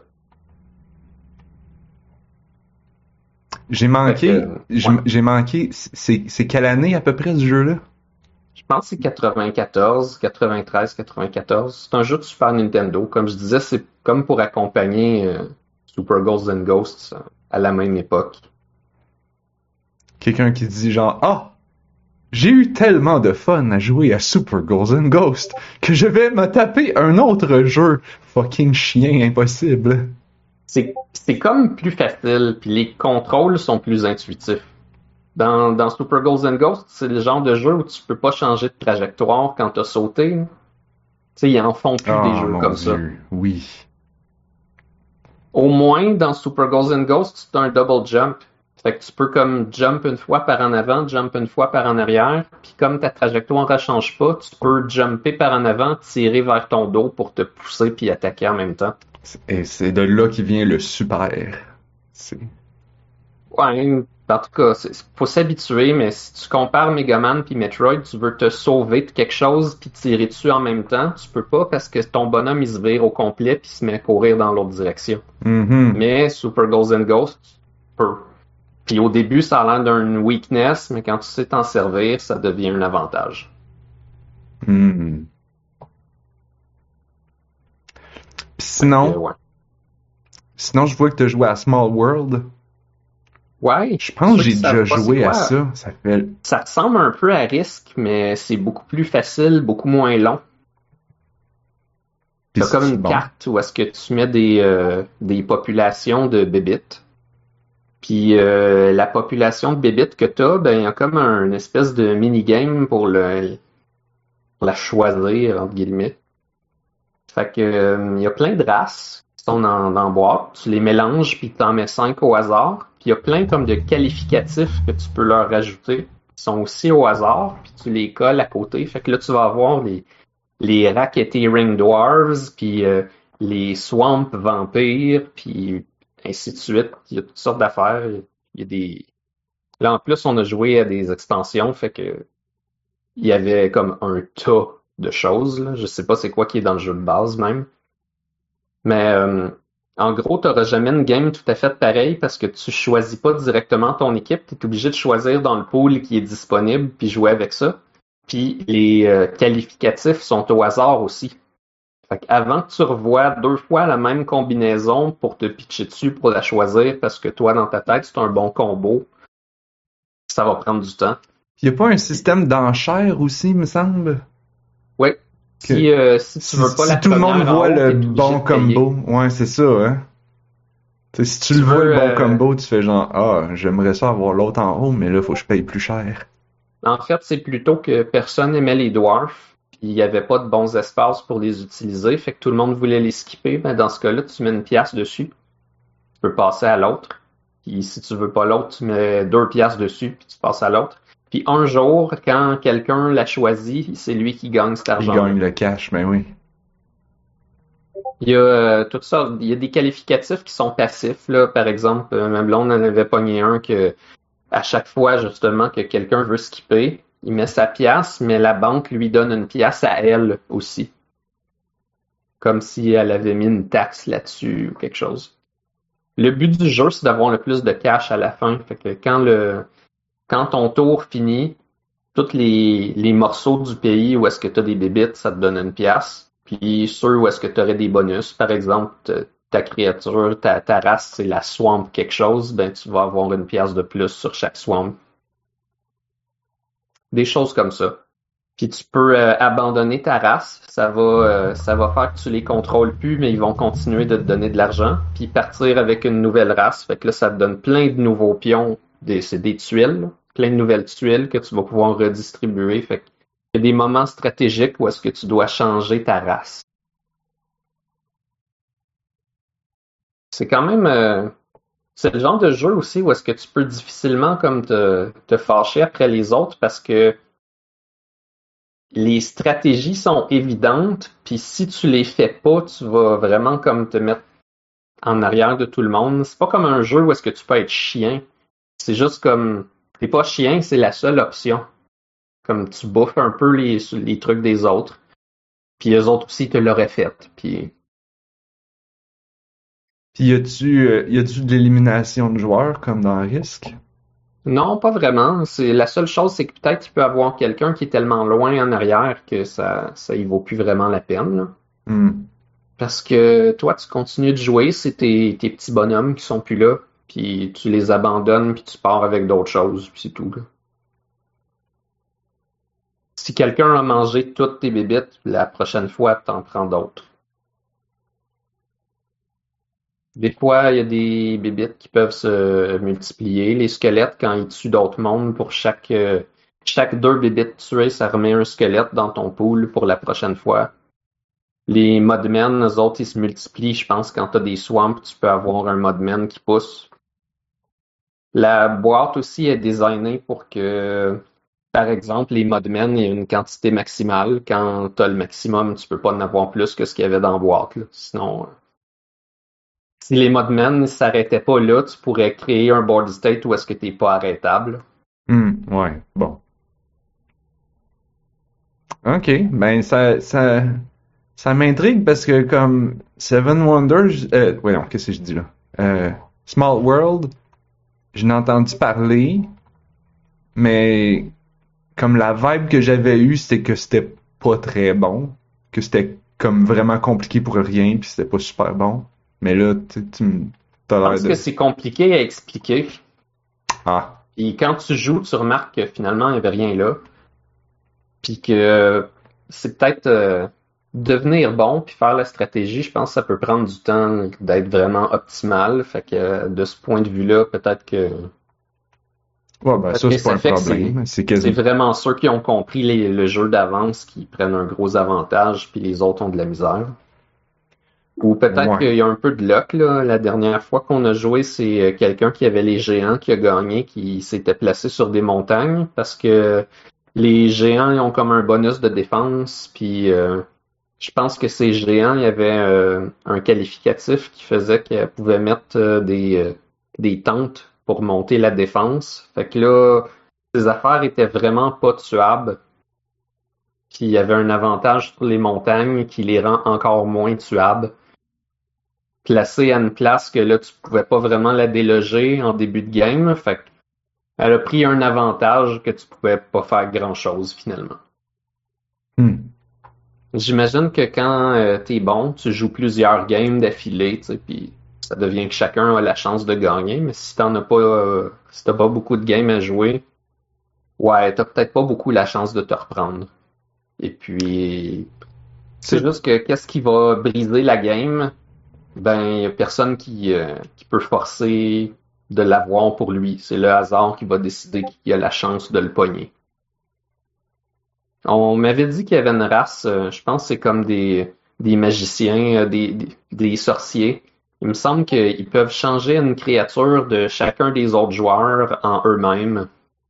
J'ai manqué, c'est quelle année à peu près ce jeu-là? Je pense que c'est 94, 93, 94. C'est un jeu de Super Nintendo. Comme je disais, c'est comme pour accompagner Super Ghosts and Ghosts à la même époque. Quelqu'un qui dit genre, ah, j'ai eu tellement de fun à jouer à Super Ghosts and Ghosts que je vais me taper un autre jeu. Fucking chien impossible. C'est comme plus facile, puis les contrôles sont plus intuitifs. Dans Super Ghosts and Ghosts, c'est le genre de jeu où tu peux pas changer de trajectoire quand t'as sauté. Tu sais, ils en font plus des jeux comme ça. Oui. Au moins, dans Super Ghosts and Ghosts, tu as un double jump. Fait que tu peux comme jump une fois par en avant, jump une fois par en arrière, puis comme ta trajectoire ne change pas, tu peux jumper par en avant, tirer vers ton dos pour te pousser puis attaquer en même temps. Et c'est de là qui vient le super. Ouais, en tout cas, faut s'habituer, mais si tu compares Megaman puis Metroid, tu veux te sauver de quelque chose puis tirer dessus en même temps, tu peux pas parce que ton bonhomme il se vire au complet puis se met à courir dans l'autre direction. Mm-hmm. Mais Super Ghosts and Ghosts, tu peux. Puis au début, ça a l'air d'une weakness, mais quand tu sais t'en servir, ça devient un avantage. Mm. Sinon, ouais. Sinon, je vois que tu as joué à Small World. Ouais. Je pense que j'ai déjà joué à ça. Ça ressemble un peu à Risk, mais c'est beaucoup plus facile, beaucoup moins long. T'as comme une carte où est-ce que tu mets des populations de bébites. Puis la population de bébites que t'as, ben il y a comme une espèce de mini-game pour la choisir, entre guillemets. Fait que il y a plein de races qui sont dans la boîte. Tu les mélanges puis t'en mets 5 au hasard. Puis il y a plein comme de qualificatifs que tu peux leur rajouter qui sont aussi au hasard. Puis tu les colles à côté. Fait que là, tu vas avoir les Racketeering Dwarves, puis les Swamp Vampires, puis ainsi de suite. Il y a toutes sortes d'affaires. Il y a des... Là, en plus, on a joué à des extensions, fait que il y avait comme un tas de choses. Là. Je sais pas c'est quoi qui est dans le jeu de base même. Mais en gros, tu n'auras jamais une game tout à fait pareille parce que tu choisis pas directement ton équipe. Tu es obligé de choisir dans le pool qui est disponible puis jouer avec ça. Puis les qualificatifs sont au hasard aussi. Fait qu'avant que tu revois 2 fois la même combinaison pour te pitcher dessus pour la choisir parce que toi, dans ta tête, c'est un bon combo, ça va prendre du temps. Il n'y a pas un système d'enchères aussi, il me semble? Oui. Si tu veux pas la tout le monde voit le bon combo, ouais, c'est ça, hein. T'sais, si tu le vois le bon combo, tu fais genre, ah, j'aimerais ça avoir l'autre en haut, mais là, faut que je paye plus cher. En fait, c'est plutôt que personne aimait les dwarfs, puis il n'y avait pas de bons espaces pour les utiliser, fait que tout le monde voulait les skipper. Ben, dans ce cas-là, tu mets une pièce dessus. Tu peux passer à l'autre. Puis si tu veux pas l'autre, tu mets 2 pièces dessus, puis tu passes à l'autre. Puis un jour, quand quelqu'un l'a choisi, c'est lui qui gagne cet argent. Il gagne le cash, ben oui. Il y a tout ça. Il y a des qualificatifs qui sont passifs, là. Par exemple, ma blonde en avait pogné un que à chaque fois, justement, que quelqu'un veut skipper, il met sa pièce, mais la banque lui donne une pièce à elle aussi. Comme si elle avait mis une taxe là-dessus ou quelque chose. Le but du jeu, c'est d'avoir le plus de cash à la fin. Fait que quand ton tour finit, tous les morceaux du pays où est-ce que tu as des bébites, ça te donne une pièce. Puis ceux où est-ce que tu aurais des bonus, par exemple, ta créature, ta race, c'est la swamp quelque chose, ben tu vas avoir une pièce de plus sur chaque swamp. Des choses comme ça. Puis tu peux abandonner ta race, ça va faire que tu les contrôles plus, mais ils vont continuer de te donner de l'argent, puis partir avec une nouvelle race. Fait que là, ça te donne plein de nouveaux pions, c'est des tuiles, là, plein de nouvelles tuiles que tu vas pouvoir redistribuer. Fait que il y a des moments stratégiques où est-ce que tu dois changer ta race. C'est quand même, c'est le genre de jeu aussi où est-ce que tu peux difficilement comme te fâcher après les autres parce que les stratégies sont évidentes, puis si tu les fais pas, tu vas vraiment comme te mettre en arrière de tout le monde. C'est pas comme un jeu où est-ce que tu peux être chien. C'est juste comme t'es pas chien, c'est la seule option. Comme tu bouffes un peu les trucs des autres, puis eux autres aussi te l'auraient fait. Puis y a-tu de l'élimination de joueurs comme dans Risk? Non, pas vraiment. C'est la seule chose, c'est que peut-être tu peux avoir quelqu'un qui est tellement loin en arrière que ça y vaut plus vraiment la peine, là. Hmm. Parce que toi, tu continues de jouer, c'est tes petits bonhommes qui sont plus là, puis tu les abandonnes, puis tu pars avec d'autres choses, puis c'est tout, là. Si quelqu'un a mangé toutes tes bébites, la prochaine fois, t'en prends d'autres. Des fois, il y a des bébites qui peuvent se multiplier. Les squelettes, quand ils tuent d'autres mondes, pour chaque deux bébites tuées, ça remet un squelette dans ton pool pour la prochaine fois. Les modmen, eux autres, ils se multiplient. Je pense quand t'as des swamps, tu peux avoir un modman qui pousse. La boîte aussi est designée pour que, par exemple, les modmen aient une quantité maximale. Quand t'as le maximum, tu peux pas en avoir plus que ce qu'il y avait dans la boîte, là. Sinon, si les modmen s'arrêtaient pas là, tu pourrais créer un board state où est-ce que t'es pas arrêtable. Ouais, bon. Ok, ben ça m'intrigue parce que comme Seven Wonders, voyons, qu'est-ce que je dis là? Small World, je n'ai entendu parler, mais comme la vibe que j'avais eue, c'était que c'était pas très bon, que c'était comme vraiment compliqué pour rien, puis c'était pas super bon. Mais là, t'as Je l'air pense que de... c'est compliqué à expliquer. Ah, Et quand tu joues, tu remarques que finalement, il n'y avait rien là. Puis que c'est peut-être devenir bon puis faire la stratégie, je pense que ça peut prendre du temps d'être vraiment optimal. Fait que de ce point de vue-là, ouais, ben peut-être ça, que c'est pas ça un fait que problème. C'est c'est quasi... vraiment ceux qui ont compris le jeu d'avance qui prennent un gros avantage puis les autres ont de la misère. Ou peut-être Ouais. qu'il y a un peu de luck, là. La dernière fois qu'on a joué, c'est quelqu'un qui avait les géants qui a gagné, qui s'était placé sur des montagnes parce que les géants ils ont comme un bonus de défense, puis je pense que ces géants, il y avait un qualificatif qui faisait qu'elle pouvait mettre des tentes pour monter la défense. Fait que là, ces affaires étaient vraiment pas tuables. Puis il y avait un avantage sur les montagnes qui les rend encore moins tuables. Placé à une place que là, tu pouvais pas vraiment la déloger en début de game. Fait qu'elle a pris un avantage que tu pouvais pas faire grand-chose finalement. Hmm. J'imagine que quand t'es bon, tu joues plusieurs games d'affilée, tu sais, puis ça devient que chacun a la chance de gagner. Mais si t'en as pas, si t'as pas beaucoup de games à jouer, ouais, t'as peut-être pas beaucoup la chance de te reprendre. Et puis, c'est C'est juste que qu'est-ce qui va briser la game? Ben, y a personne qui peut forcer de l'avoir pour lui. C'est le hasard qui va décider qui a la chance de le pogner. On m'avait dit qu'il y avait une race, je pense que c'est comme des magiciens, des sorciers. Il me semble qu'ils peuvent changer une créature de chacun des autres joueurs en eux-mêmes.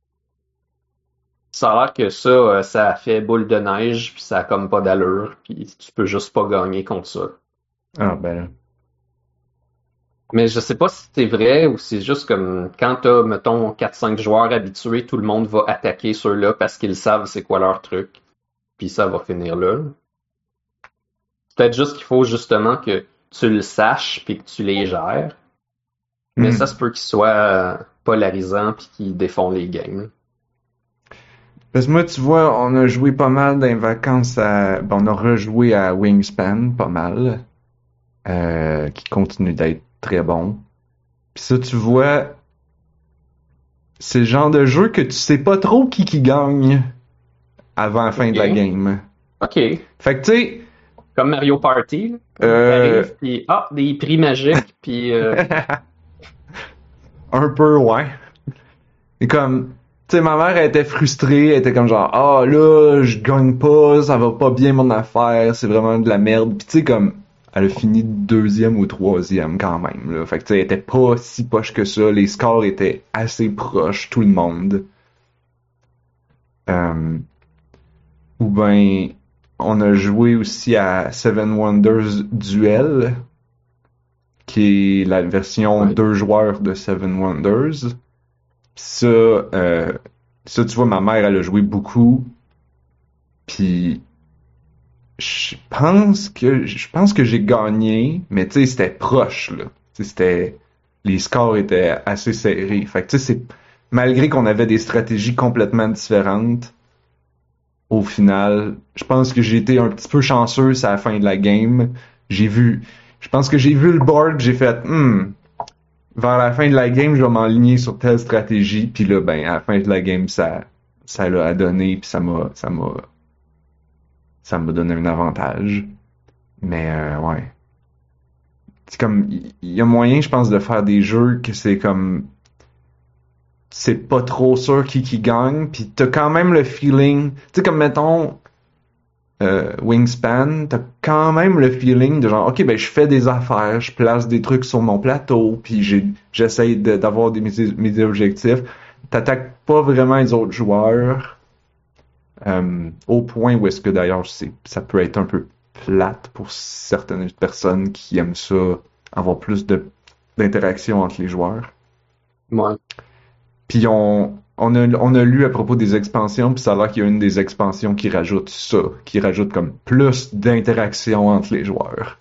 Ça a l'air que ça a fait boule de neige, puis ça a comme pas d'allure, puis tu peux juste pas gagner contre ça. Ah, ben Mais je sais pas si c'est vrai ou c'est juste comme quand t'as, mettons, 4-5 joueurs habitués, tout le monde va attaquer ceux-là parce qu'ils savent c'est quoi leur truc. Puis ça va finir là. Peut-être juste qu'il faut justement que tu le saches puis que tu les gères. Mais ça se hmm. peut qu'ils soient polarisants puis qu'ils défont les games. Parce que moi, tu vois, on a joué pas mal dans les vacances à... Ben, on a rejoué à Wingspan, pas mal, qui continue d'être très bon. Puis ça, tu vois, c'est le genre de jeu que tu sais pas trop qui gagne. avant la fin de la Ok. game. Ok. Fait que tu sais, Comme Mario Party, là. Comme euh, t'arrives, puis des prix magiques, puis un peu ouais. Et comme, tu sais, ma mère elle était frustrée, elle était comme genre, ah là, je gagne pas, ça va pas bien mon affaire, c'est vraiment de la merde. Puis tu sais, comme, elle a fini deuxième ou troisième quand même, là. Fait que tu sais, elle était pas si poche que ça, les scores étaient assez proches, tout le monde. Euh, ou ben, on a joué aussi à Seven Wonders Duel, qui est la version ouais. deux joueurs de Seven Wonders. Pis ça, tu vois, ma mère, elle a joué beaucoup. Puis je pense que j'ai gagné, mais tu sais, c'était proche, là. Tu sais, les scores étaient assez serrés. Fait que tu sais, malgré qu'on avait des stratégies complètement différentes, au final, je pense que j'ai été un petit peu chanceux à la fin de la game. J'ai vu, je pense que j'ai vu le board, j'ai fait, vers la fin de la game, je vais m'enligner sur telle stratégie, puis là, ben, à la fin de la game, ça l'a donné, puis ça m'a donné un avantage. Mais ouais. C'est comme, il y a moyen, je pense, de faire des jeux que c'est comme, c'est pas trop sûr qui gagne, puis t'as quand même le feeling, tu sais, comme mettons, Wingspan, t'as quand même le feeling de genre, ok, ben je fais des affaires, je place des trucs sur mon plateau, puis j'essaye d'avoir mes objectifs. T'attaques pas vraiment les autres joueurs, au point où est-ce que d'ailleurs ça peut être un peu plate pour certaines personnes qui aiment ça, avoir plus d'interaction entre les joueurs. Ouais. Puis on a lu à propos des expansions, puis ça a l'air qu'il y a une des expansions qui rajoute ça, qui rajoute comme plus d'interaction entre les joueurs.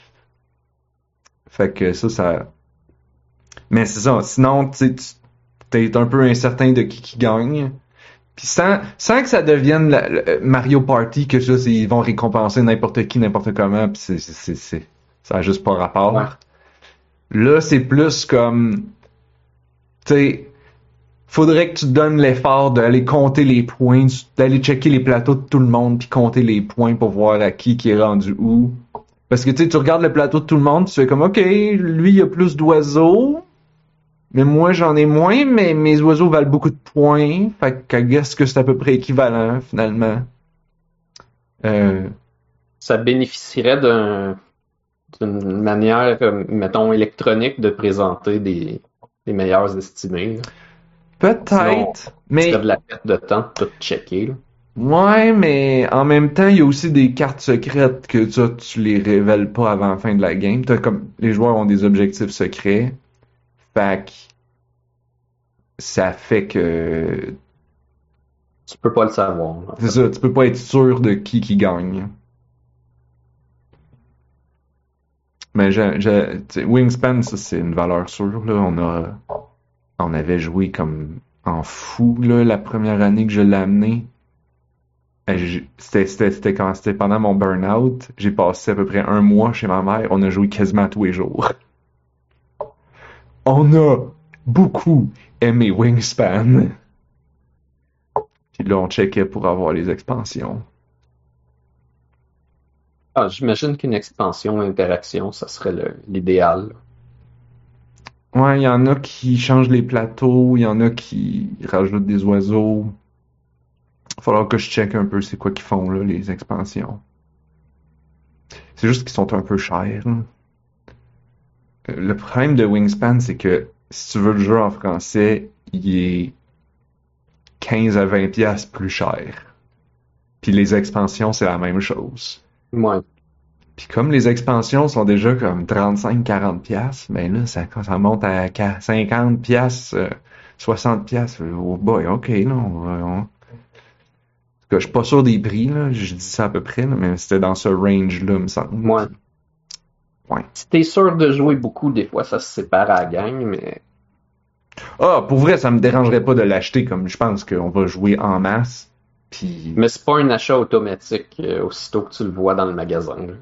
Fait que ça. Mais c'est ça. Sinon, tu sais, t'es un peu incertain de qui gagne. Puis sans que ça devienne Mario Party, que ça, ils vont récompenser n'importe qui, n'importe comment, puis ça a juste pas Ouais. rapport. Là, c'est plus comme, tu sais, faudrait que tu te donnes l'effort d'aller compter les points, d'aller checker les plateaux de tout le monde, puis compter les points pour voir à qui est rendu où. Parce que tu sais, tu regardes le plateau de tout le monde, tu fais comme, ok, lui, il a plus d'oiseaux, mais moi, j'en ai moins, mais mes oiseaux valent beaucoup de points. Fait que, I guess que c'est à peu près équivalent, finalement. Euh, Ça bénéficierait d'une manière, mettons, électronique de présenter des meilleurs estimés, là. Sinon, peut-être, ce serait de mais la perte de temps de tout checker, là. ouais, mais en même temps, il y a aussi des cartes secrètes que ça, tu les révèles pas avant la fin de la game. T'as comme les joueurs ont des objectifs secrets, fait que ça fait que Tu peux pas le savoir, en c'est fait. ça, tu peux pas être sûr de qui gagne. Mais tu sais, Wingspan, ça c'est une valeur sûre là. On avait joué comme en fou là la première année que je l'ai amené. C'était pendant mon burn-out. J'ai passé à peu près un mois chez ma mère. On a joué quasiment tous les jours. On a beaucoup aimé Wingspan. Puis là, on checkait pour avoir les expansions. Ah, j'imagine qu'une expansion interaction, ça serait l'idéal. Ouais, il y en a qui changent les plateaux, il y en a qui rajoutent des oiseaux. Il va falloir que je check un peu c'est quoi qu'ils font, là, les expansions. C'est juste qu'ils sont un peu chers, là. Le problème de Wingspan, c'est que si tu veux le jeu en français, il est 15 à 20 piastres plus cher. Puis les expansions, c'est la même chose. Ouais. Puis comme les expansions sont déjà comme 35-40 piastres, ben là, ça monte à 50 piastres, 60 piastres. Oh boy, ok, là, je suis pas sûr des prix, là, je dis ça à peu près, là, mais c'était dans ce range-là, me semble. Ouais. Ouais. Si t'es sûr de jouer beaucoup, des fois, ça se sépare à la gang, mais Ah, pour vrai, ça me dérangerait pas de l'acheter, comme je pense qu'on va jouer en masse. Puis, c'est pas un achat automatique aussitôt que tu le vois dans le magasin, là.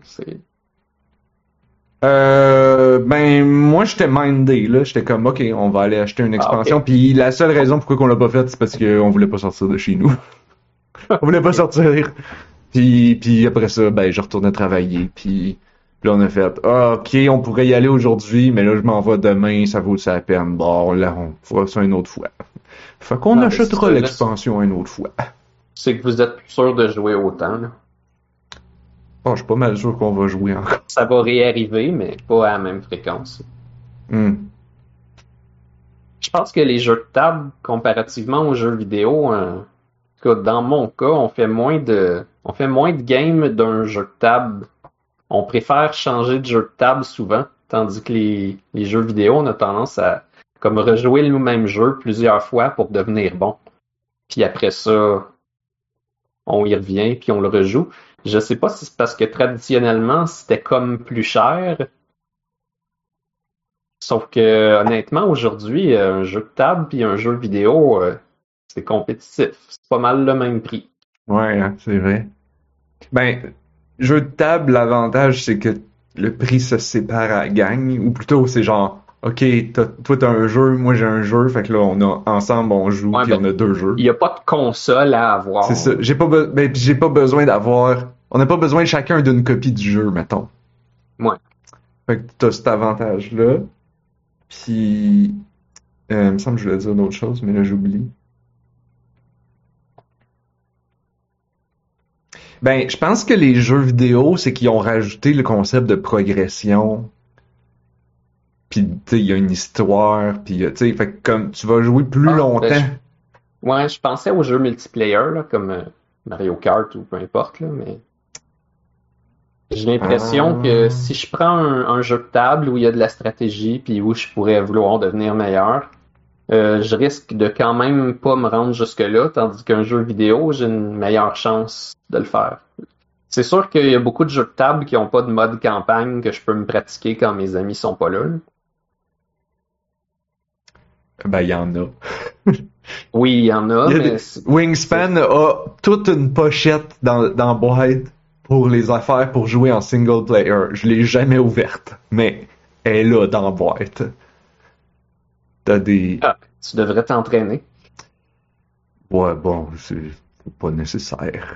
ben, moi, j'étais mindé, là. J'étais comme, ok, on va aller acheter une Ah, expansion. ok. Puis la seule raison pourquoi on l'a pas fait, c'est parce qu'on voulait pas sortir de chez nous. On voulait pas sortir. Puis après ça, ben, je retournais travailler. Puis là, on a fait, ah, ok, on pourrait y aller aujourd'hui, mais là, je m'en vais demain, ça vaut la peine. Bon, là, on fera ça une autre fois. Fait qu'on Non, mais achètera c'est ça, là, l'expansion une autre fois. c'est que vous êtes plus sûr de jouer autant, là. Bon, je suis pas mal sûr qu'on va jouer encore. Ça va réarriver, mais pas à la même fréquence. Hmm. Je pense que les jeux de table, comparativement aux jeux vidéo, en tout cas, dans mon cas, on fait moins de games d'un jeu de table. On préfère changer de jeu de table souvent, tandis que les jeux vidéo, on a tendance à comme rejouer le même jeu plusieurs fois pour devenir bon. Puis après ça, on y revient, puis on le rejoue. Je sais pas si c'est parce que traditionnellement, c'était comme plus cher. Sauf que honnêtement, aujourd'hui, un jeu de table puis un jeu vidéo, c'est compétitif. C'est pas mal le même prix. Ouais, hein, c'est vrai. Ben, jeu de table, l'avantage, c'est que le prix se sépare à la gang, ou plutôt, c'est genre, ok, toi t'as un jeu, moi j'ai un jeu, fait que là, ensemble, on joue, Ouais, puis ben, on a deux jeux. il n'y a pas de console à C'est avoir. ça. J'ai pas besoin on n'a pas besoin chacun d'une copie du jeu, mettons. Ouais. Fait que t'as cet avantage-là. Puis, il me semble que je voulais dire d'autres choses, mais là, j'oublie. Ben, je pense que les jeux vidéo, c'est qu'ils ont rajouté le concept de progression. Puis, tu sais, il y a une histoire. Puis, tu sais, fait que comme tu vas jouer plus Ah, ben, longtemps. ouais, je pensais aux jeux multiplayer, là, comme Mario Kart ou peu importe, là, mais j'ai l'impression que Ah. si je prends un jeu de table où il y a de la stratégie puis où je pourrais vouloir devenir meilleur, je risque de quand même pas me rendre jusque-là, tandis qu'un jeu vidéo, j'ai une meilleure chance de le faire. C'est sûr qu'il y a beaucoup de jeux de table qui n'ont pas de mode campagne que je peux me pratiquer quand mes amis sont pas là. Ben, il y en a. Oui, il y en a, Il y a mais Wingspan a toute une pochette dans la boîte pour les affaires pour jouer en single player. Je l'ai jamais ouverte, mais elle est là dans la boîte. T'as des... ah, tu devrais t'entraîner. Ouais, bon, c'est pas nécessaire.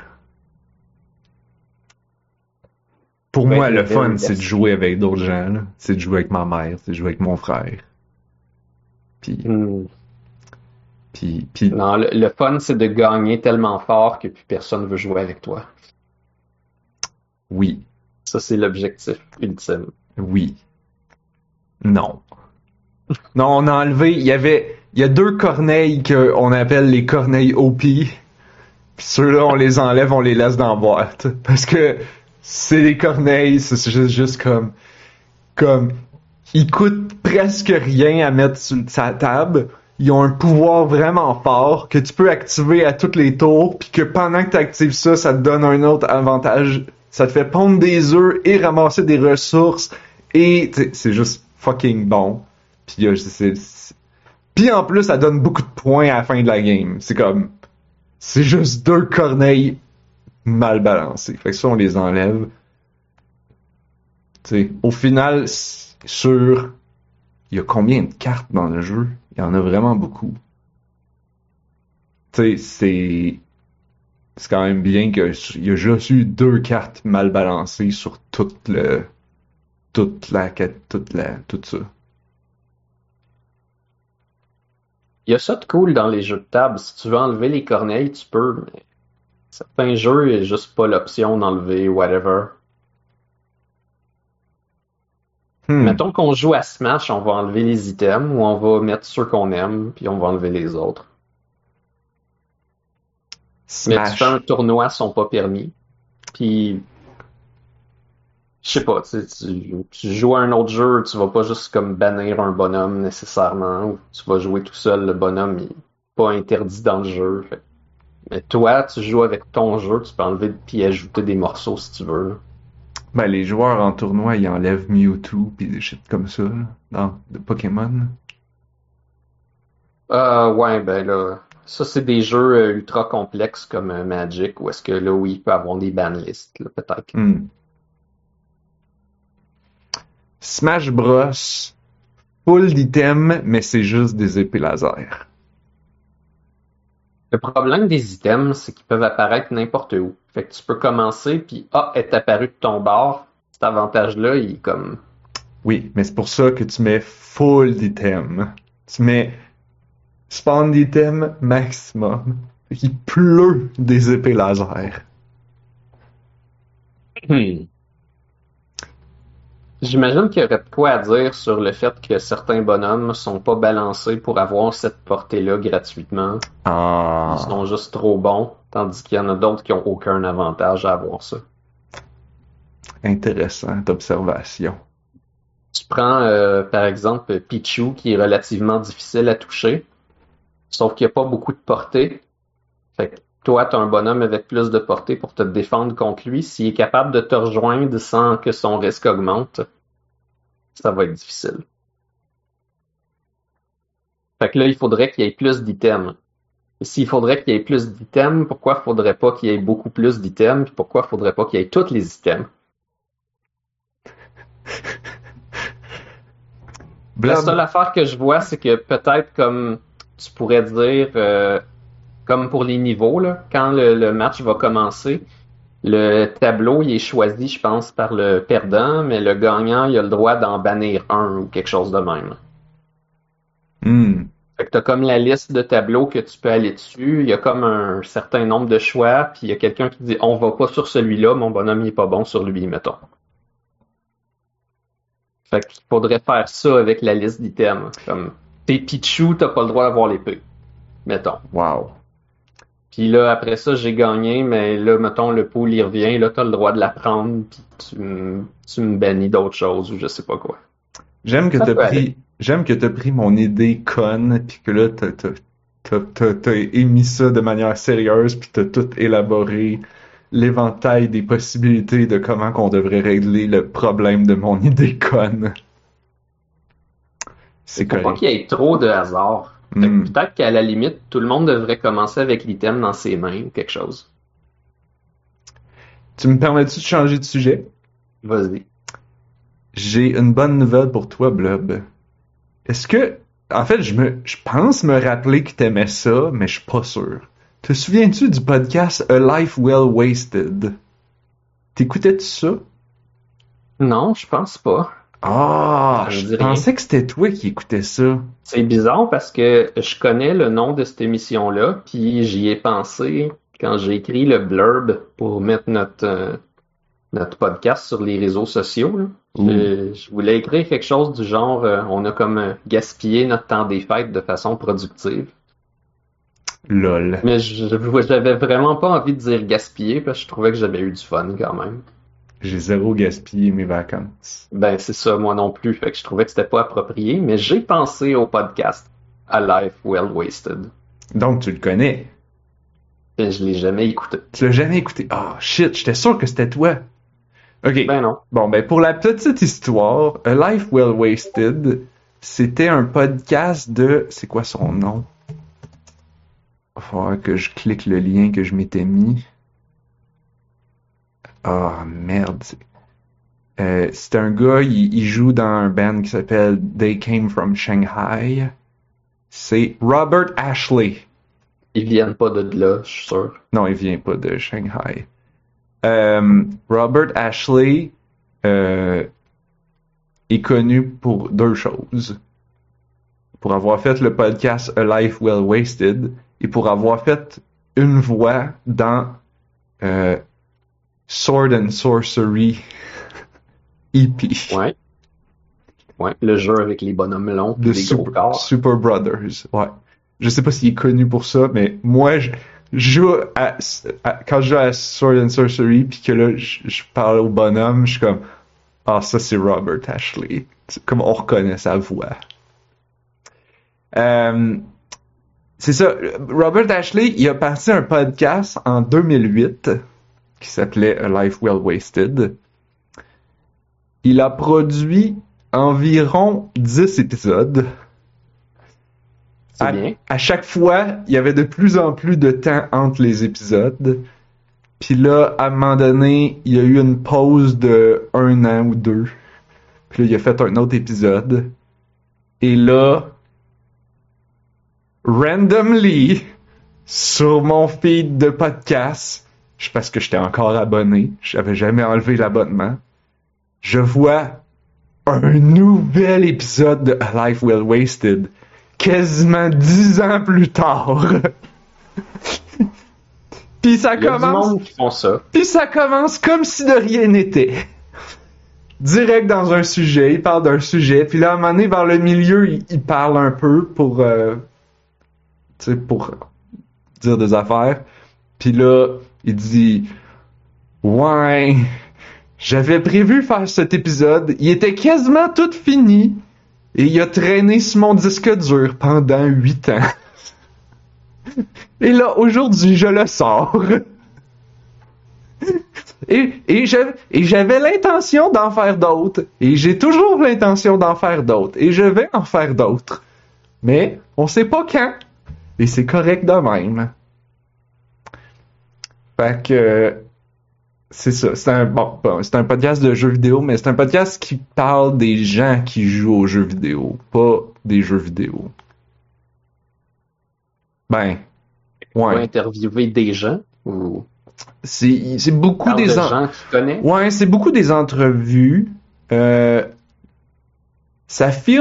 Pour Tu vas moi, être le level fun, c'est de best. jouer avec d'autres gens, là. C'est de jouer avec ma mère, c'est de jouer avec mon frère. Puis, Hmm. puis, Non, le fun, c'est de gagner tellement fort que plus personne veut jouer avec toi. oui, Ça, c'est l'objectif ultime. oui, non. Non, on a enlevé, il y a deux corneilles qu'on appelle les corneilles OP. Puis ceux-là, on les enlève, on les laisse dans la boîte. Parce que c'est des corneilles, c'est juste comme, ils coûtent presque rien à mettre sur sa table. Ils ont un pouvoir vraiment fort que tu peux activer à tous les tours, puis que pendant que tu actives ça, ça te donne un autre avantage. Ça te fait pondre des œufs et ramasser des ressources. Et c'est juste fucking bon. Puis, puis en plus, ça donne beaucoup de points à la fin de la game. C'est juste deux corneilles mal balancées. Fait que ça, on les enlève. T'sais, au final, il y a combien de cartes dans le jeu? Il y en a vraiment beaucoup. Tu sais, c'est quand même bien qu'il y a juste eu deux cartes mal balancées sur tout ça. Il y a ça de cool dans les jeux de table. Si tu veux enlever les corneilles, tu peux, mais certains jeux, il n'y a juste pas l'option d'enlever whatever. Hmm. Mettons qu'on joue à Smash, on va enlever les items ou on va mettre ceux qu'on aime, puis on va enlever les autres. Mais tu fais un Smash. tournoi, sont pas permis. Puis, je sais pas, tu joues à un autre jeu, tu vas pas juste comme bannir un bonhomme nécessairement, ou tu vas jouer tout seul, le bonhomme il est pas interdit dans le jeu. Mais toi, tu joues avec ton jeu, tu peux enlever puis ajouter des morceaux si tu veux, là. Ben, les joueurs en tournoi, ils enlèvent Mewtwo pis des shit comme ça, là, de Pokémon. Ouais, ben là, ça c'est des jeux ultra complexes comme Magic, où est-ce que là, oui, il peut avoir des banlists, là, peut-être. Hmm. Smash Bros. Full d'items, mais c'est juste des épées laser. Le problème des items, c'est qu'ils peuvent apparaître n'importe où. Fait que tu peux commencer, puis est apparu de ton bord. Cet avantage-là, il est comme... Oui, mais c'est pour ça que tu mets full d'items. Tu mets spawn d'items maximum. Il pleut des épées laser. Hmm. J'imagine qu'il y aurait de quoi à dire sur le fait que certains bonhommes sont pas balancés pour avoir cette portée-là gratuitement. Ils Ah, sont juste trop bons, tandis qu'il y en a d'autres qui ont aucun avantage à avoir ça. intéressante observation. Tu prends par exemple Pichu qui est relativement difficile à toucher, sauf qu'il n'y a pas beaucoup de portée. Fait que toi, tu as un bonhomme avec plus de portée pour te défendre contre lui. S'il est capable de te rejoindre sans que son risque augmente, ça va être difficile. Fait que là, il faudrait qu'il y ait plus d'items. Et s'il faudrait qu'il y ait plus d'items, pourquoi faudrait pas qu'il y ait beaucoup plus d'items? Puis pourquoi faudrait pas qu'il y ait tous les items? La Blob, seule affaire que je vois, c'est que peut-être comme tu pourrais dire, comme pour les niveaux, là, quand le match va commencer, le tableau il est choisi, je pense, par le perdant, mais le gagnant il a le droit d'en bannir un ou quelque chose de même. hmm, Fait que t'as comme la liste de tableaux que tu peux aller dessus, il y a comme un certain nombre de choix, puis il y a quelqu'un qui dit on va pas sur celui-là, mon bonhomme il est pas bon sur lui, mettons. Fait qu'il faudrait faire ça avec la liste d'items. Comme t'es Pichu, t'as pas le droit d'avoir l'épée, mettons. wow. Puis là, après ça, j'ai gagné, mais là, mettons, le pool, il revient, là, t'as le droit de la prendre, puis tu me bannis d'autres choses, ou je sais pas quoi. J'aime que Ça t'as peut aller. pris mon idée conne, puis que là, t'as émis ça de manière sérieuse, puis t'as tout élaboré l'éventail des possibilités de comment qu'on devrait régler le problème de mon idée conne. Il C'est faut pas correct. qu'il y ait trop de hasard. Fait que Hmm. peut-être qu'à la limite, tout le monde devrait commencer avec l'item dans ses mains, ou quelque chose. Tu me permets-tu de changer de sujet? Vas-y. J'ai une bonne nouvelle pour toi, Blob. Est-ce que, en fait, je pense me rappeler que t'aimais ça, mais je suis pas sûr. Te souviens-tu du podcast A Life Well Wasted? T'écoutais-tu ça? Non, je pense pas. Ah, Ça me je dit rien. pensais que c'était toi qui écoutais ça. C'est bizarre parce que je connais le nom de cette émission-là, puis j'y ai pensé quand j'ai écrit le blurb pour mettre notre podcast sur les réseaux sociaux, là. Ouh, Je voulais écrire quelque chose du genre, on a comme gaspillé notre temps des fêtes de façon productive. lol. Mais j'avais vraiment pas envie de dire gaspiller parce que je trouvais que j'avais eu du fun quand même. J'ai zéro gaspillé mes vacances. Ben c'est ça, moi non plus. Fait que je trouvais que c'était pas approprié, mais j'ai pensé au podcast A Life Well Wasted. Donc, tu le connais. Et je l'ai jamais écouté. Tu l'as jamais écouté. Ah, shit, j'étais sûr que c'était toi. Ok. Ben non. Bon, ben, pour la petite histoire, A Life Well Wasted, c'était un podcast de... C'est quoi son nom? Il va falloir que je clique le lien que je m'étais mis. Ah, merde. C'est un gars, il joue dans un band qui s'appelle They Came From Shanghai. C'est Robert Ashley. Ils viennent pas de là, je suis sûr. Non, il vient pas de Shanghai. Robert Ashley est connu pour deux choses. Pour avoir fait le podcast A Life Well Wasted et pour avoir fait une voix dans Sword and Sorcery EP Ouais. Ouais. Le jeu avec les bonhommes longs de et des gros corps. Super Brothers. Ouais. Je sais pas s'il est connu pour ça, mais moi, je joue quand je joue à Sword and Sorcery puis que là, je parle au bonhomme, je suis comme, ah, ça c'est Robert Ashley. Comme on reconnaît sa voix. C'est ça. Robert Ashley, il a parti un podcast en 2008 qui s'appelait A Life Well Wasted. Il a produit environ 10 épisodes. C'est bien. À chaque fois, il y avait de plus en plus de temps entre les épisodes. Puis là, à un moment donné, il y a eu une pause de 1 an ou 2. Puis là, il a fait un autre épisode. Et là, randomly, sur mon feed de podcast, parce que j'étais encore abonné, j'avais jamais enlevé l'abonnement, je vois un nouvel épisode de A Life Well Wasted, quasiment 10 ans plus tard. Puis ça Il y a du commence, monde qui font ça. puis ça commence comme si de rien n'était. Direct dans un sujet, il parle d'un sujet, puis là, à un moment donné, vers le milieu, il parle un peu pour dire des affaires. Puis là, il dit, ouais, j'avais prévu faire cet épisode, il était quasiment tout fini, et il a traîné sur mon disque dur pendant 8 ans. Et là, aujourd'hui, je le sors. Et j'avais l'intention d'en faire d'autres. Et j'ai toujours l'intention d'en faire d'autres. Et je vais en faire d'autres. Mais on sait pas quand. Et c'est correct de même. Fait que c'est ça. C'est un podcast de jeux vidéo, mais c'est un podcast qui parle des gens qui jouent aux jeux vidéo, pas des jeux vidéo. Ben, Ou ouais. interviewer des gens ou C'est beaucoup parle des de gens que tu connais. Ouais, c'est beaucoup des entrevues. Ça feel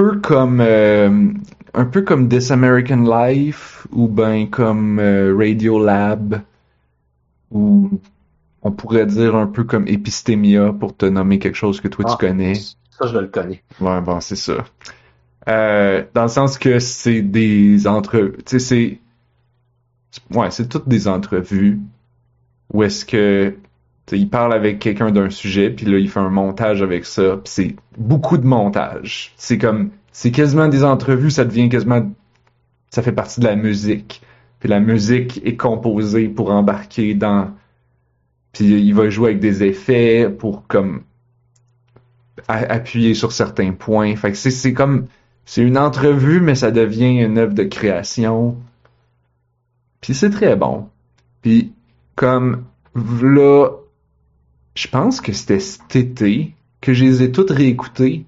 un peu comme This American Life ou ben comme Radiolab ou on pourrait dire un peu comme Epistemia pour te nommer quelque chose que toi tu connais. Ça, je le connais. Ouais, bon, c'est ça. Dans le sens que c'est des entrevues, tu sais, c'est toutes des entrevues où est-ce que il parle avec quelqu'un d'un sujet, puis là, il fait un montage avec ça, puis c'est beaucoup de montage. C'est quasiment des entrevues, ça fait partie de la musique. Puis la musique est composée pour embarquer dans, puis il va jouer avec des effets pour comme appuyer sur certains points. Fait que c'est une entrevue, mais ça devient une œuvre de création. Puis c'est très bon. Puis comme là, je pense que c'était cet été que je les ai toutes réécoutées.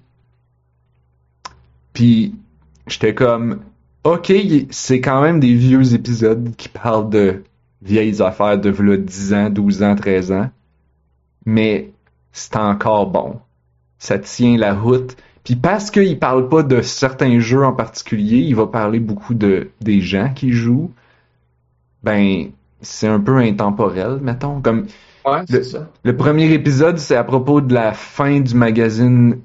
Puis j'étais comme, ok, c'est quand même des vieux épisodes qui parlent de vieilles affaires de v'là 10 ans, 12 ans, 13 ans. Mais c'est encore bon. Ça tient la route. Puis parce qu'il parle pas de certains jeux en particulier, il va parler beaucoup des gens qui jouent. Ben, c'est un peu intemporel, mettons. Comme Ouais, c'est ça. le premier épisode, c'est à propos de la fin du magazine